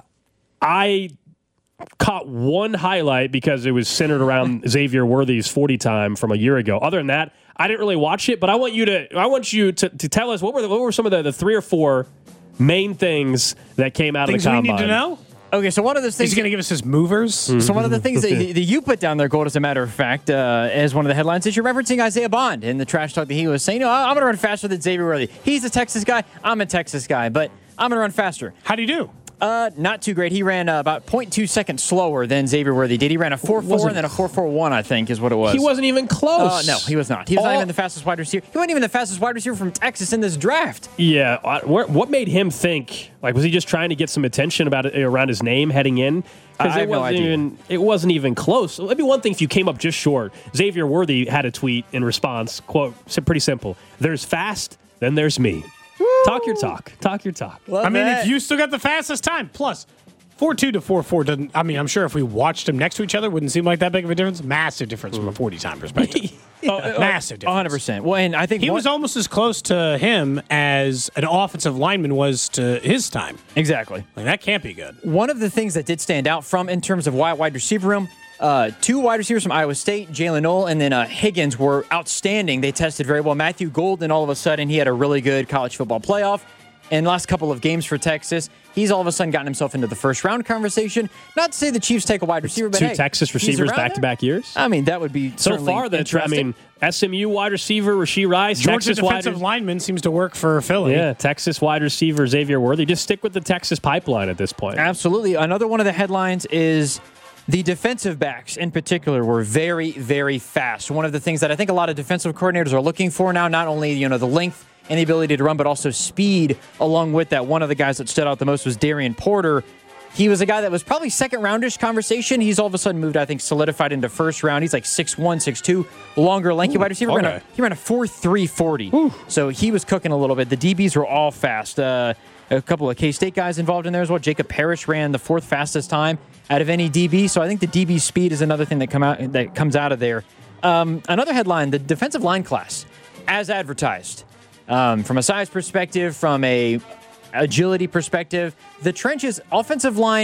I caught one highlight because it was centered around Xavier Worthy's forty time from a year ago. Other than that, I didn't really watch it. But I want you to I want you to, to tell us what were the, what were some of the, the three or four main things that came out Things of the we Combine. need to know? Okay, so one of those things. He's going to give us his movers. So one of the things that, that you put down there, Gold, as a matter of fact, uh, as one of the headlines, is you're referencing Isaiah Bond in the trash talk that he was saying, no, I'm going to run faster than Xavier Worthy. He's a Texas guy. I'm a Texas guy, but I'm going to run faster. How do you do? Uh, not too great. He ran uh, about zero point two seconds slower than Xavier Worthy did. He ran a four four and then a four four one, I think, is what it was. He wasn't even close. Uh, no, he was not. He was All- not even the fastest wide receiver. He wasn't even the fastest wide receiver from Texas in this draft. Yeah, uh, where, what made him think? Like, was he just trying to get some attention about it around his name heading in? I Because have it no wasn't idea. even it wasn't even close. It'd be one thing if you came up just short. Xavier Worthy had a tweet in response. Quote: "Pretty simple. There's fast, then there's me. Talk your talk. Talk your talk." Love I mean, that. if you still got the fastest time, plus four two to four four doesn't, I mean, I'm sure if we watched them next to each other, it wouldn't seem like that big of a difference. Massive difference from a forty time perspective. Massive difference. one hundred percent. Well, and I think He one- was almost as close to him as an offensive lineman was to his time. exactly. Like, that can't be good. One of the things that did stand out from in terms of wide wide receiver room, uh, two wide receivers from Iowa State, Jalen Knoll and then uh, Higgins, were outstanding. They tested very well. Matthew Golden, all of a sudden, he had a really good college football playoff. And last couple of games for Texas, he's all of a sudden gotten himself into the first round conversation. Not to say the Chiefs take a wide receiver, but Two hey, Texas he's receivers around back to there. back years. I mean, that would be So certainly far, that I interesting. mean, S M U wide receiver Rashee Rice, Georgia Texas wide defensive lineman seems to work for Philly. yeah, Texas wide receiver Xavier Worthy. Just stick with the Texas pipeline at this point. Absolutely. Another one of the headlines is the defensive backs in particular were very, very fast. One of the things that I think a lot of defensive coordinators are looking for now, not only, you know, the length and the ability to run, but also speed along with that. One of the guys that stood out the most was Darian Porter. He was a guy that was probably second roundish conversation. He's all of a sudden moved, I think, solidified into first round. He's like six one, six two, longer, lanky wide receiver. okay. Ran a- He ran a four three forty. So he was cooking a little bit. The D Bs were all fast. Uh, a couple of K-State guys involved in there as well. Jacob Parrish ran the fourth fastest time out of any D B. So I think the D B speed is another thing that come out that comes out of there. Um, another headline: the defensive line class, as advertised, um, from a size perspective, from a agility perspective, the trenches offensive line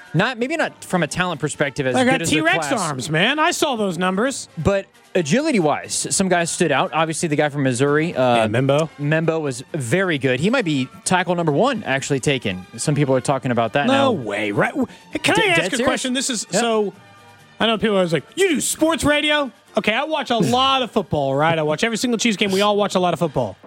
Not maybe not from a talent perspective as I good got as their T-Rex class, arms, man. I saw those numbers. but agility-wise, some guys stood out. Obviously, the guy from Missouri, uh, Yeah, Membo. Membo was very good. He might be tackle number one actually taken. Some people are talking about that No now. way. Right? Can D- I ask dead a serious? question? This is Yeah. so. I know people are always like, "You do sports radio?" Okay, I watch a lot of football. Right? I watch every single Chiefs game. We all watch a lot of football.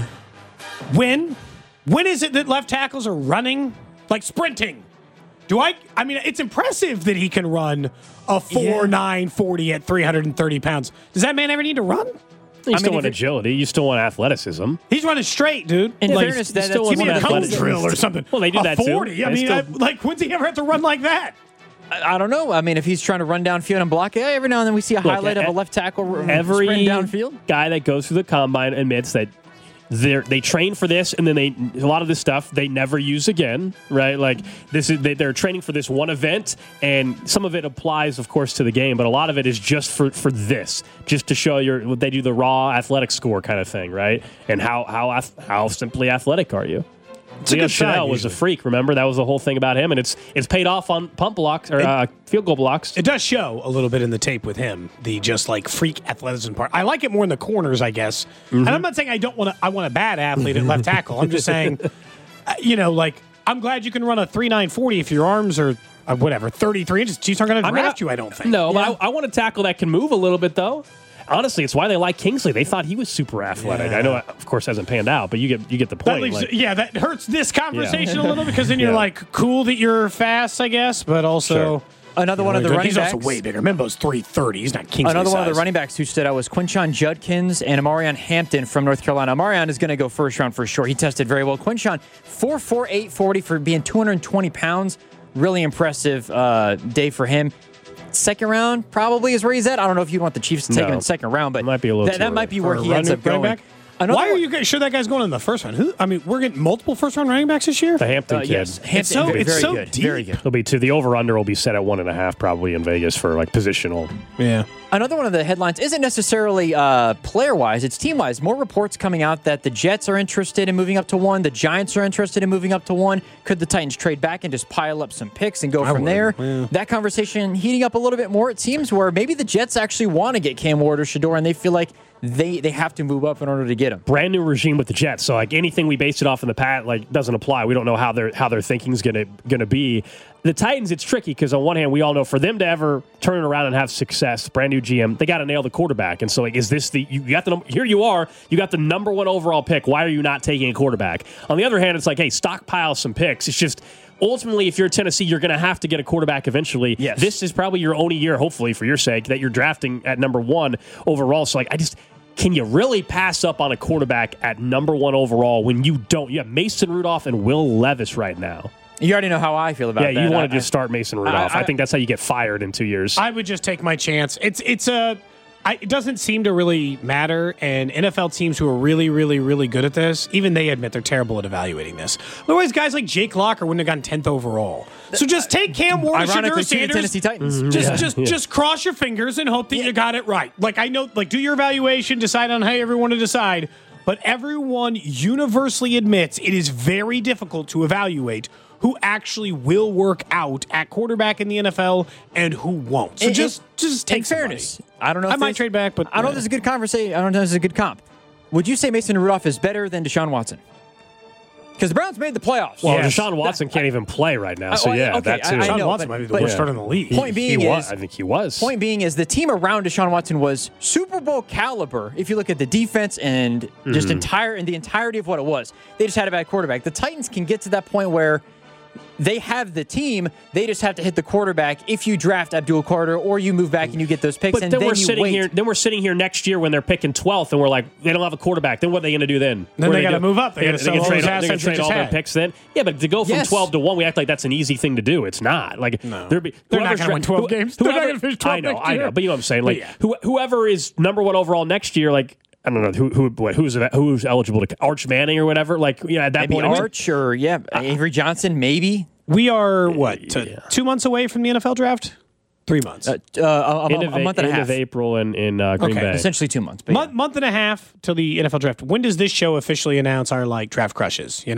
when, when is it that left tackles are running like sprinting? Do I? I mean, it's impressive that he can run a four nine forty at three hundred thirty pounds. Does that man ever need to run? You I still mean, want if it- agility. You still want athleticism. He's running straight, dude. In like, fairness, you that, still that's want give me some a cone athleticism. drill or something. Well, they do a that too. forty. I They mean, still- I, like, when's he ever have to run like that? I, I don't know. I mean, if he's trying to run downfield and block it, every now and then we see a highlight e- of a left tackle r- Every sprinting downfield. guy that goes through the combine admits that they they train for this, and then they a lot of this stuff they never use again, right? Like this is they, they're training for this one event, and some of it applies, of course, to the game, but a lot of it is just for, for this, just to show your they do the raw athletic score kind of thing, right? And how how ath- how simply athletic are you? It's a Leo good sign, Chanel was a usually. freak. Remember, that was the whole thing about him, and it's it's paid off on pump blocks or uh, field goal blocks. It does show a little bit in the tape with him, the just like freak athleticism part. I like it more in the corners, I guess. Mm-hmm. And I'm not saying I don't want to. I want a bad athlete at left tackle. I'm just saying, uh, you know, like I'm glad you can run a three nine forty if your arms are uh, whatever thirty-three inches. Chiefs aren't going to I mean, draft I- you. I don't think. No, but I, I want a tackle that can move a little bit, though. Honestly, it's why they like Kingsley. They thought he was super athletic. Yeah. I know, it, of course, hasn't panned out, but you get you get the That point. leaves, Like, yeah, that hurts this conversation a little because then you're Yeah. like cool that you're fast, I guess, but also Sure. Another one of the He's running backs. also way bigger. Membo's three thirty. He's not Kingsley Another one of the size. running backs who stood out was Quinshon Judkins and Amarion Hampton from North Carolina. Amarion is going to go first round for sure. He tested very well. Quinshon, four four, eight forty for being two hundred twenty pounds. Really impressive uh, day for him. Second round probably is where he's at. I don't know if you want the Chiefs to take No. him in the second round, but It might be a little that, too that early. might be For where a he ends running- up going. running back? Another Why are one- you guys sure that guy's going in the first round? Who? I mean, we're getting multiple first round running backs this year. the Hampton Uh, kid. yes, Hampton, so- very, it's very so good, deep. very good. It'll be two. The over under will be set at one and a half probably in Vegas for like positional. Yeah. Another one of the headlines isn't necessarily uh, player-wise, it's team-wise. More reports coming out that the Jets are interested in moving up to one. The Giants are interested in moving up to one. Could the Titans trade back and just pile up some picks and go I from would, there? yeah. That conversation heating up a little bit more, it seems, where maybe the Jets actually want to get Cam Ward or Shador, and they feel like they, they have to move up in order to get him. Brand new regime with the Jets, so like anything we based it off in the past like doesn't apply. We don't know how their how their thinking is gonna gonna be. The Titans, it's tricky because on one hand, we all know for them to ever turn it around and have success, brand new G M, they got to nail the quarterback. And so, like, is this the you got the num- here you are, you got the number one overall pick. Why are you not taking a quarterback? On the other hand, it's like, hey, stockpile some picks. It's just ultimately, if you're Tennessee, you're going to have to get a quarterback eventually. Yes. This is probably your only year, hopefully for your sake, that you're drafting at number one overall. So, like, I just. Can you really pass up on a quarterback at number one overall when you don't? You have Mason Rudolph and Will Levis right now. You already know how I feel about Yeah, that. you want I- to just start Mason Rudolph. I, I- think that's how you get fired in two years. I would just take my chance. It's it's a. I, it doesn't seem to really matter, and N F L teams who are really, really, really good at this, even they admit they're terrible at evaluating this. Otherwise, guys like Jake Locker wouldn't have gotten tenth overall. So just take Cam Ward and Ironically, Shador to the Sanders. Tennessee Titans. Just, Yeah, just, yeah. just cross your fingers and hope that you got it right. Like I know, like do your evaluation, decide on how you ever want to decide. But everyone universally admits it is very difficult to evaluate who actually will work out at quarterback in the N F L and who won't. So In- just, just take in fairness, somebody. I don't know. I if might this- trade back, but I don't know if this is a good conversation. I don't know if this is a good comp. Would you say Mason Rudolph is better than Deshaun Watson? Because the Browns made the playoffs. well, Yes. Deshaun Watson can't even play right now, so I- yeah, okay, that too. I- I Deshaun know, Watson but- might be the but- worst Yeah. starter in the league. Point being he was. is I think he was. Point being is the team around Deshaun Watson was Super Bowl caliber. If you look at the defense and just entire and the entirety of what it was, they just had a bad quarterback. The Titans can get to that point where they have the team. They just have to hit the quarterback. If you draft Abdul Carter or you move back and you get those picks, But and then, then we're you sitting wait. here. Then we're sitting here next year when they're picking twelfth, and we're like, they don't have a quarterback. Then what are they going to do then? Then What they are gotta do? move up. They gotta gotta- sell gotta all trade those all- they're gonna assets they trade just all their had. picks. Then yeah, but to go from Yes. twelve to one, we act like that's an easy thing to do. It's not. Like No. there be, They're not whoever's gonna win dra- twelve who- games. They're not whoever- gonna finish twelve I know, next I know, year. but you know what I'm saying. But Like yeah. who, whoever is number one overall next year, like. I don't know who who what, who's who's eligible to Arch Manning or whatever. Like yeah, at that maybe point, I mean, Arch or yeah, Avery Johnson, maybe. We are what t- Yeah. two months away from the N F L draft. Three months. Uh, uh, a, end a, of, a month and a end half. of April in in uh, Green Okay. Bay. Essentially two months. But month, month and a half till the N F L draft. When does this show officially announce our like draft crushes? You know,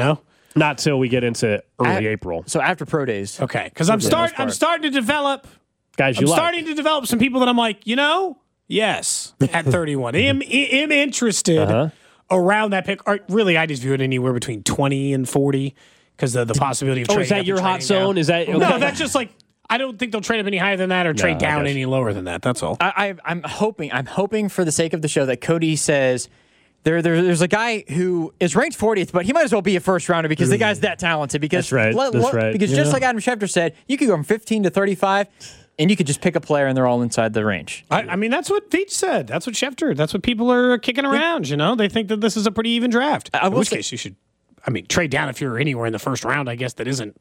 Not till we get into early At- April. So after pro days. Okay, because I'm For the start most I'm part. starting to develop. Guys, you I'm like. starting to develop some people that I'm like, you know, yes, at thirty-one, am am interested Uh-huh. around that pick. Or really, I just view it anywhere between twenty and forty because the the possibility of Oh, trading is that up your and hot trading zone? down. Is that- no? okay. That's just like I don't think they'll trade up any higher than that or trade I down guess. any lower than that. That's all. I, I, I'm hoping, I'm hoping for the sake of the show that Cody says there, there there's a guy who is ranked fortieth, but he might as well be a first rounder because the guy's that talented. Because That's right. let- That's let- right. Because Yeah. just like Adam Schefter said, you could go from fifteen to thirty-five, and you could just pick a player, and they're all inside the range. I, I mean, that's what Veach said. That's what Schefter. That's what people are kicking around. You know, they think that this is a pretty even draft. I In will which say- case, you should. I mean, trade down if you're anywhere in the first round. I guess that isn't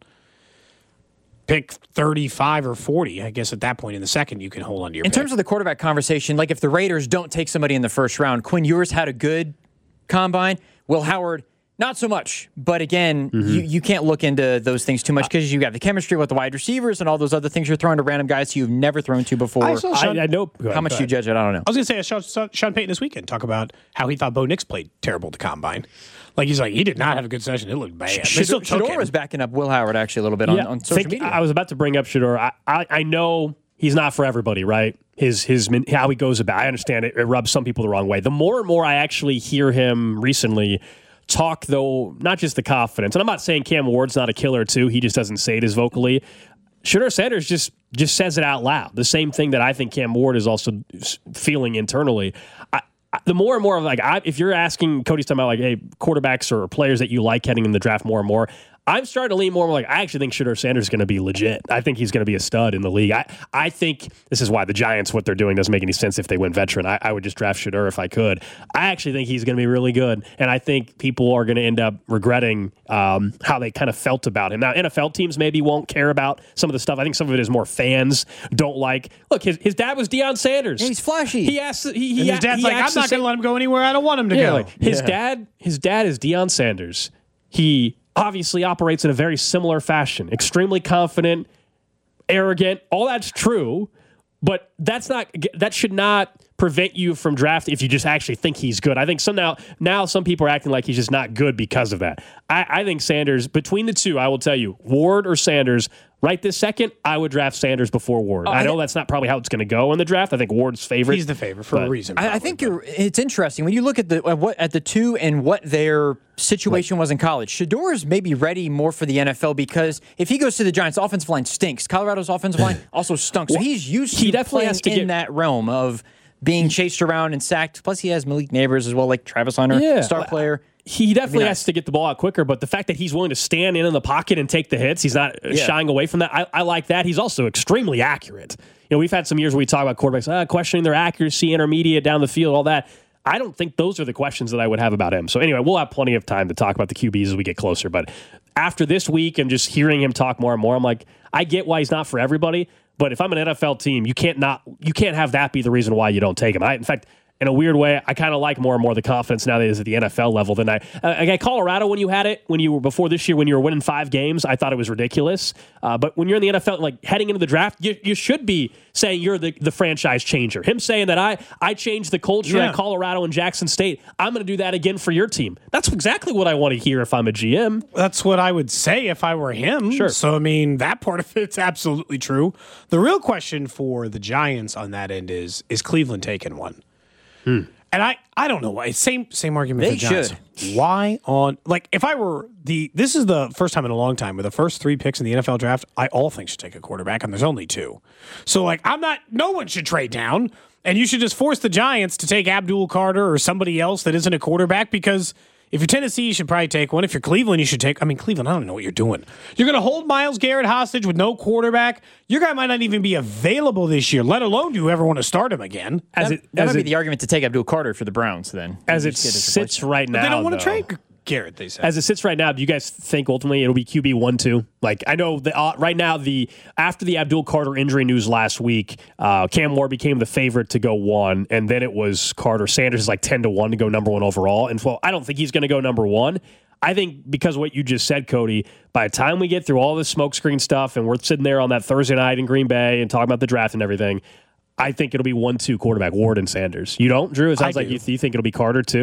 pick thirty-five or forty. I guess at that point in the second, you can hold on to your. In pick. terms of the quarterback conversation, like if the Raiders don't take somebody in the first round, Quinn Ewers had a good combine. Will Howard, not so much. But again, Mm-hmm. you, you can't look into those things too much because you got the chemistry with the wide receivers and all those other things you're throwing to random guys who you've never thrown to before. I saw Sean- I, I know. How much do you judge it? I don't know. I was going to say, I saw Sean, Sean Payton this weekend talk about how he thought Bo Nix played terrible at the combine. Like, he's like, he did not have a good session. It looked bad. They still took Shador him. was backing up Will Howard actually a little bit on, Yeah, on social think- media. I was about to bring up Shador. I, I, I know he's not for everybody, right? His his min- how he goes about. I understand it. It rubs some people the wrong way. The more and more I actually hear him recently talk, though, not just the confidence. And I'm not saying Cam Ward's not a killer too. He just doesn't say it as vocally. Shador Sanders just just says it out loud. The same thing that I think Cam Ward is also feeling internally. I, I, the more and more of like, I, if you're asking, Cody's talking about like, hey, quarterbacks or players that you like heading in the draft more and more. I'm starting to lean more and more like, I actually think Shador Sanders is going to be legit. I think he's going to be a stud in the league. I, I think this is why the Giants, what they're doing doesn't make any sense if they win veteran. I, I would just draft Shador if I could. I actually think he's going to be really good. And I think people are going to end up regretting um, how they kind of felt about him. Now, N F L teams maybe won't care about some of the stuff. I think some of it is more fans don't like. Look, his, his dad was Deion Sanders. Yeah, he's flashy. He asked, he, he, And his dad's he like, I'm asked the not going same- to let him go anywhere I don't want him to yeah, go. like his Yeah. dad, his dad is Deion Sanders. He obviously operates in a very similar fashion. Extremely confident, arrogant. All that's true, but that's not that should not prevent you from drafting if you just actually think he's good. I think some now now some people are acting like he's just not good because of that. I, I think Sanders, between the two, I will tell you, Ward or Sanders, right this second, I would draft Sanders before Ward. I know that's not probably how it's going to go in the draft. I think Ward's favorite. He's the favorite for a but- reason. I, I probably, think but- you're. It's interesting when you look at the at what at the two and what their situation was in college. Shador is maybe ready more for the N F L because if he goes to the Giants, offensive line stinks. Colorado's offensive line also stunk. So he's used to he definitely playing has to in get- that realm of being chased around and sacked. Plus, he has Malik Neighbors as well, like Travis Hunter, Yeah. star player. He definitely nice. has to get the ball out quicker, but the fact that he's willing to stand in in the pocket and take the hits, he's not uh, Yeah. shying away from that. I, I like that. He's also extremely accurate. You know, we've had some years where we talk about quarterbacks uh, questioning their accuracy, intermediate, down the field, all that. I don't think those are the questions that I would have about him. So anyway, we'll have plenty of time to talk about the Q Bs as we get closer. But after this week and just hearing him talk more and more, I'm like, I get why he's not for everybody. But if I'm an N F L team, you can't not you can't have that be the reason why you don't take him. I, in fact, in a weird way, I kind of like more and more the confidence now that he's at the N F L level than I. Uh, at Colorado, when you had it, when you were before this year, when you were winning five games, I thought it was ridiculous. Uh, but when you're in the N F L, like heading into the draft, you, you should be saying you're the, the franchise changer. Him saying that I I changed the culture Yeah. at Colorado and Jackson State. I'm going to do that again for your team. That's exactly what I want to hear if I'm a G M. That's what I would say if I were him. Sure. So, I mean, that part of it's absolutely true. The real question for the Giants on that end is, is Cleveland taking one? Hmm. And I, I don't know why. Same same argument They for the Giants. Why on like if I were the this is the first time in a long time where the first three picks in the N F L draft, I all think should take a quarterback, and there's only two. So like I'm not no one should trade down, and you should just force the Giants to take Abdul Carter or somebody else that isn't a quarterback because if you're Tennessee, you should probably take one. If you're Cleveland, you should take I mean Cleveland, I don't know what you're doing. You're gonna hold Myles Garrett hostage with no quarterback. Your guy might not even be available this year, let alone do you ever want to start him again. As That, it that as might be it, the argument to take Abdul Carter for the Browns. Then as You it just get his sits replacement. right now, They don't want to though, trade Garrett, they said. As it sits right now, do you guys think ultimately it'll be Q B one two? Like I know the, uh, right now the after the Abdul Carter injury news last week, uh, Cam Moore became the favorite to go one, and then it was Carter. Sanders is like ten to one to go number one overall. And well, I don't think he's going to go number one. I think because of what you just said, Cody, by the time we get through all this smokescreen stuff and we're sitting there on that Thursday night in Green Bay and talking about the draft and everything, I think it'll be one two quarterback, Ward and Sanders. You don't, Drew? It sounds I like do. you, you think it'll be Carter too.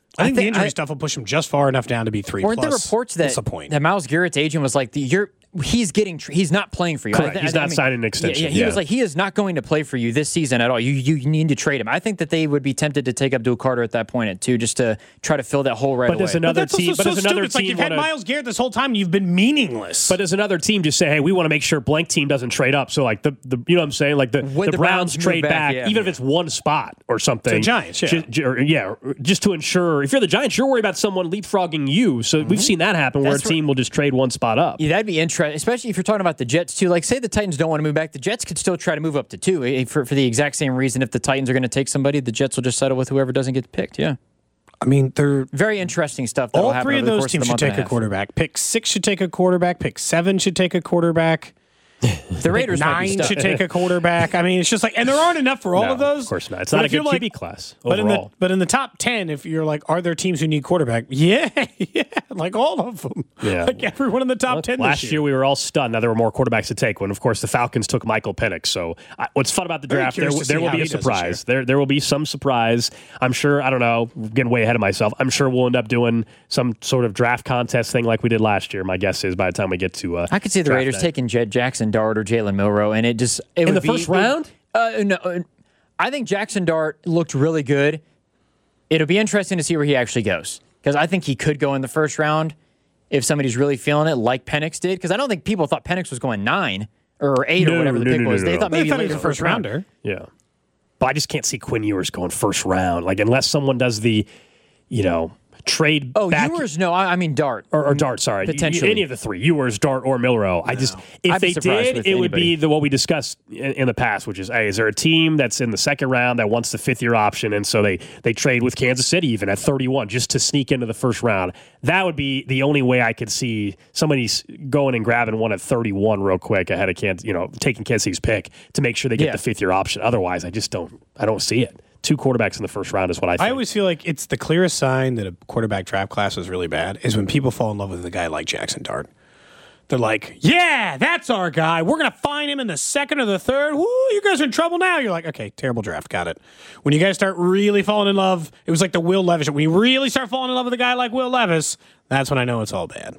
I think I the injury I, stuff will push him just far enough down to be three. Weren't plus. there reports that What's the point? that Myles Garrett's agent was like, the, "You're he's getting tr- he's not playing for you. Correct. I, He's I, not I mean, signing an extension. Yeah, yeah, he yeah. was like, he is not going to play for you this season at all. You you need to trade him. I think that they would be tempted to take Abdul Carter at that point at two, just to try to fill that hole right But away. does another But that's team? also But so does another stupid. It's like team you've had wanna- Myles Garrett this whole time and you've been meaningless. But does another team just say, "Hey, we want to make sure blank team doesn't trade up"? So like the, the you know what I'm saying, like the, Would the, the Browns, Browns move trade back? back, Yeah. even if it's one spot or something. The Giants, yeah. Ju- ju- or- yeah, just to ensure. If you're the Giants, you're worried about someone leapfrogging you. So we've seen that happen where That's a team will just trade one spot up. Yeah, that'd be interesting, especially if you're talking about the Jets too. Like, say the Titans don't want to move back, the Jets could still try to move up to two eh, for, for the exact same reason. If the Titans are going to take somebody, the Jets will just settle with whoever doesn't get picked. Yeah, I mean, they're very interesting stuff. That'll all happen three over of the those course teams of the should month and take a half. quarterback. Pick six should take a quarterback. Pick seven should take a quarterback. The Raiders might be Nine stuck. should take a quarterback. I mean, it's just like, and there aren't enough for all No, of those. Of course not. It's But not a if you're good like- Q B class But in overall. the but in the top ten, if you're like, are there teams who need quarterback? Yeah, yeah, like all of them. Yeah. Like everyone in the top Look, ten. last this year we were all stunned. Now there were more quarterbacks to take. When of course the Falcons took Michael Penix. So I, what's fun about the Very draft? There, curious to there see will how be he a does this surprise. There there will be some surprise. I'm sure. I don't know. Getting way ahead of myself. I'm sure we'll end up doing some sort of draft contest thing like we did last year. My guess is by the time we get to uh, I could see the draft Raiders day. taking Jed Jackson Dart or Jalen Milroe, and it just it In would the be- first round? Uh, no, uh, I think Jackson Dart looked really good. It'll be interesting to see where he actually goes, because I think he could go in the first round if somebody's really feeling it, like Penix did. Because I don't think people thought Penix was going nine or eight No, or whatever the no, pick no, no, was. no, They no. thought They maybe thought he later was a first rounder. Yeah. But I just can't see Quinn Ewers going first round. Like unless someone does the, you know, trade Oh, back. Ewers? No, I, I mean Dart. Or, or Dart, sorry. Potentially. Any of the three, Ewers, Dart, or Milroe. I just, if I'd be they surprised did, with it would be anybody. the what we discussed in, in the past, which is, hey, is there a team that's in the second round that wants the fifth year option? And so they, they trade with Kansas City even at thirty-one just to sneak into the first round. That would be the only way I could see somebody's going and grabbing one at thirty-one real quick ahead of Kansas, you know, taking Kansas City's pick to make sure they get Yeah. the fifth year option. Otherwise, I just don't, I don't see it. Two quarterbacks in the first round is what I think. I always feel like it's the clearest sign that a quarterback draft class is really bad is when people fall in love with a guy like Jackson Dart. They're like, yeah, that's our guy. We're going to find him in the second or the third. Woo, you guys are in trouble now. You're like, okay, terrible draft. Got it. When you guys start really falling in love, it was like the Will Levis. When you really start falling in love with a guy like Will Levis, that's when I know it's all bad.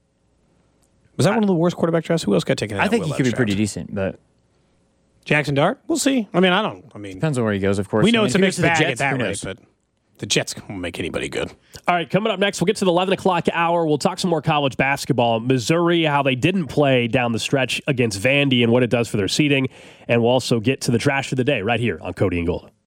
Was that one of the worst quarterback drafts? Who else got taken in I that think Will he could be Levis pretty draft? decent, but Jackson Dart? We'll see. I mean, I don't. I mean, depends on where he goes, of course. we know I mean, it's a if he mixed goes to the bag at Jets, that who rate, knows? but the Jets won't make anybody good. All right, coming up next, we'll get to the eleven o'clock hour. We'll talk some more college basketball. Missouri, how they didn't play down the stretch against Vandy and what it does for their seeding. And we'll also get to the trash of the day right here on Cody and Gold.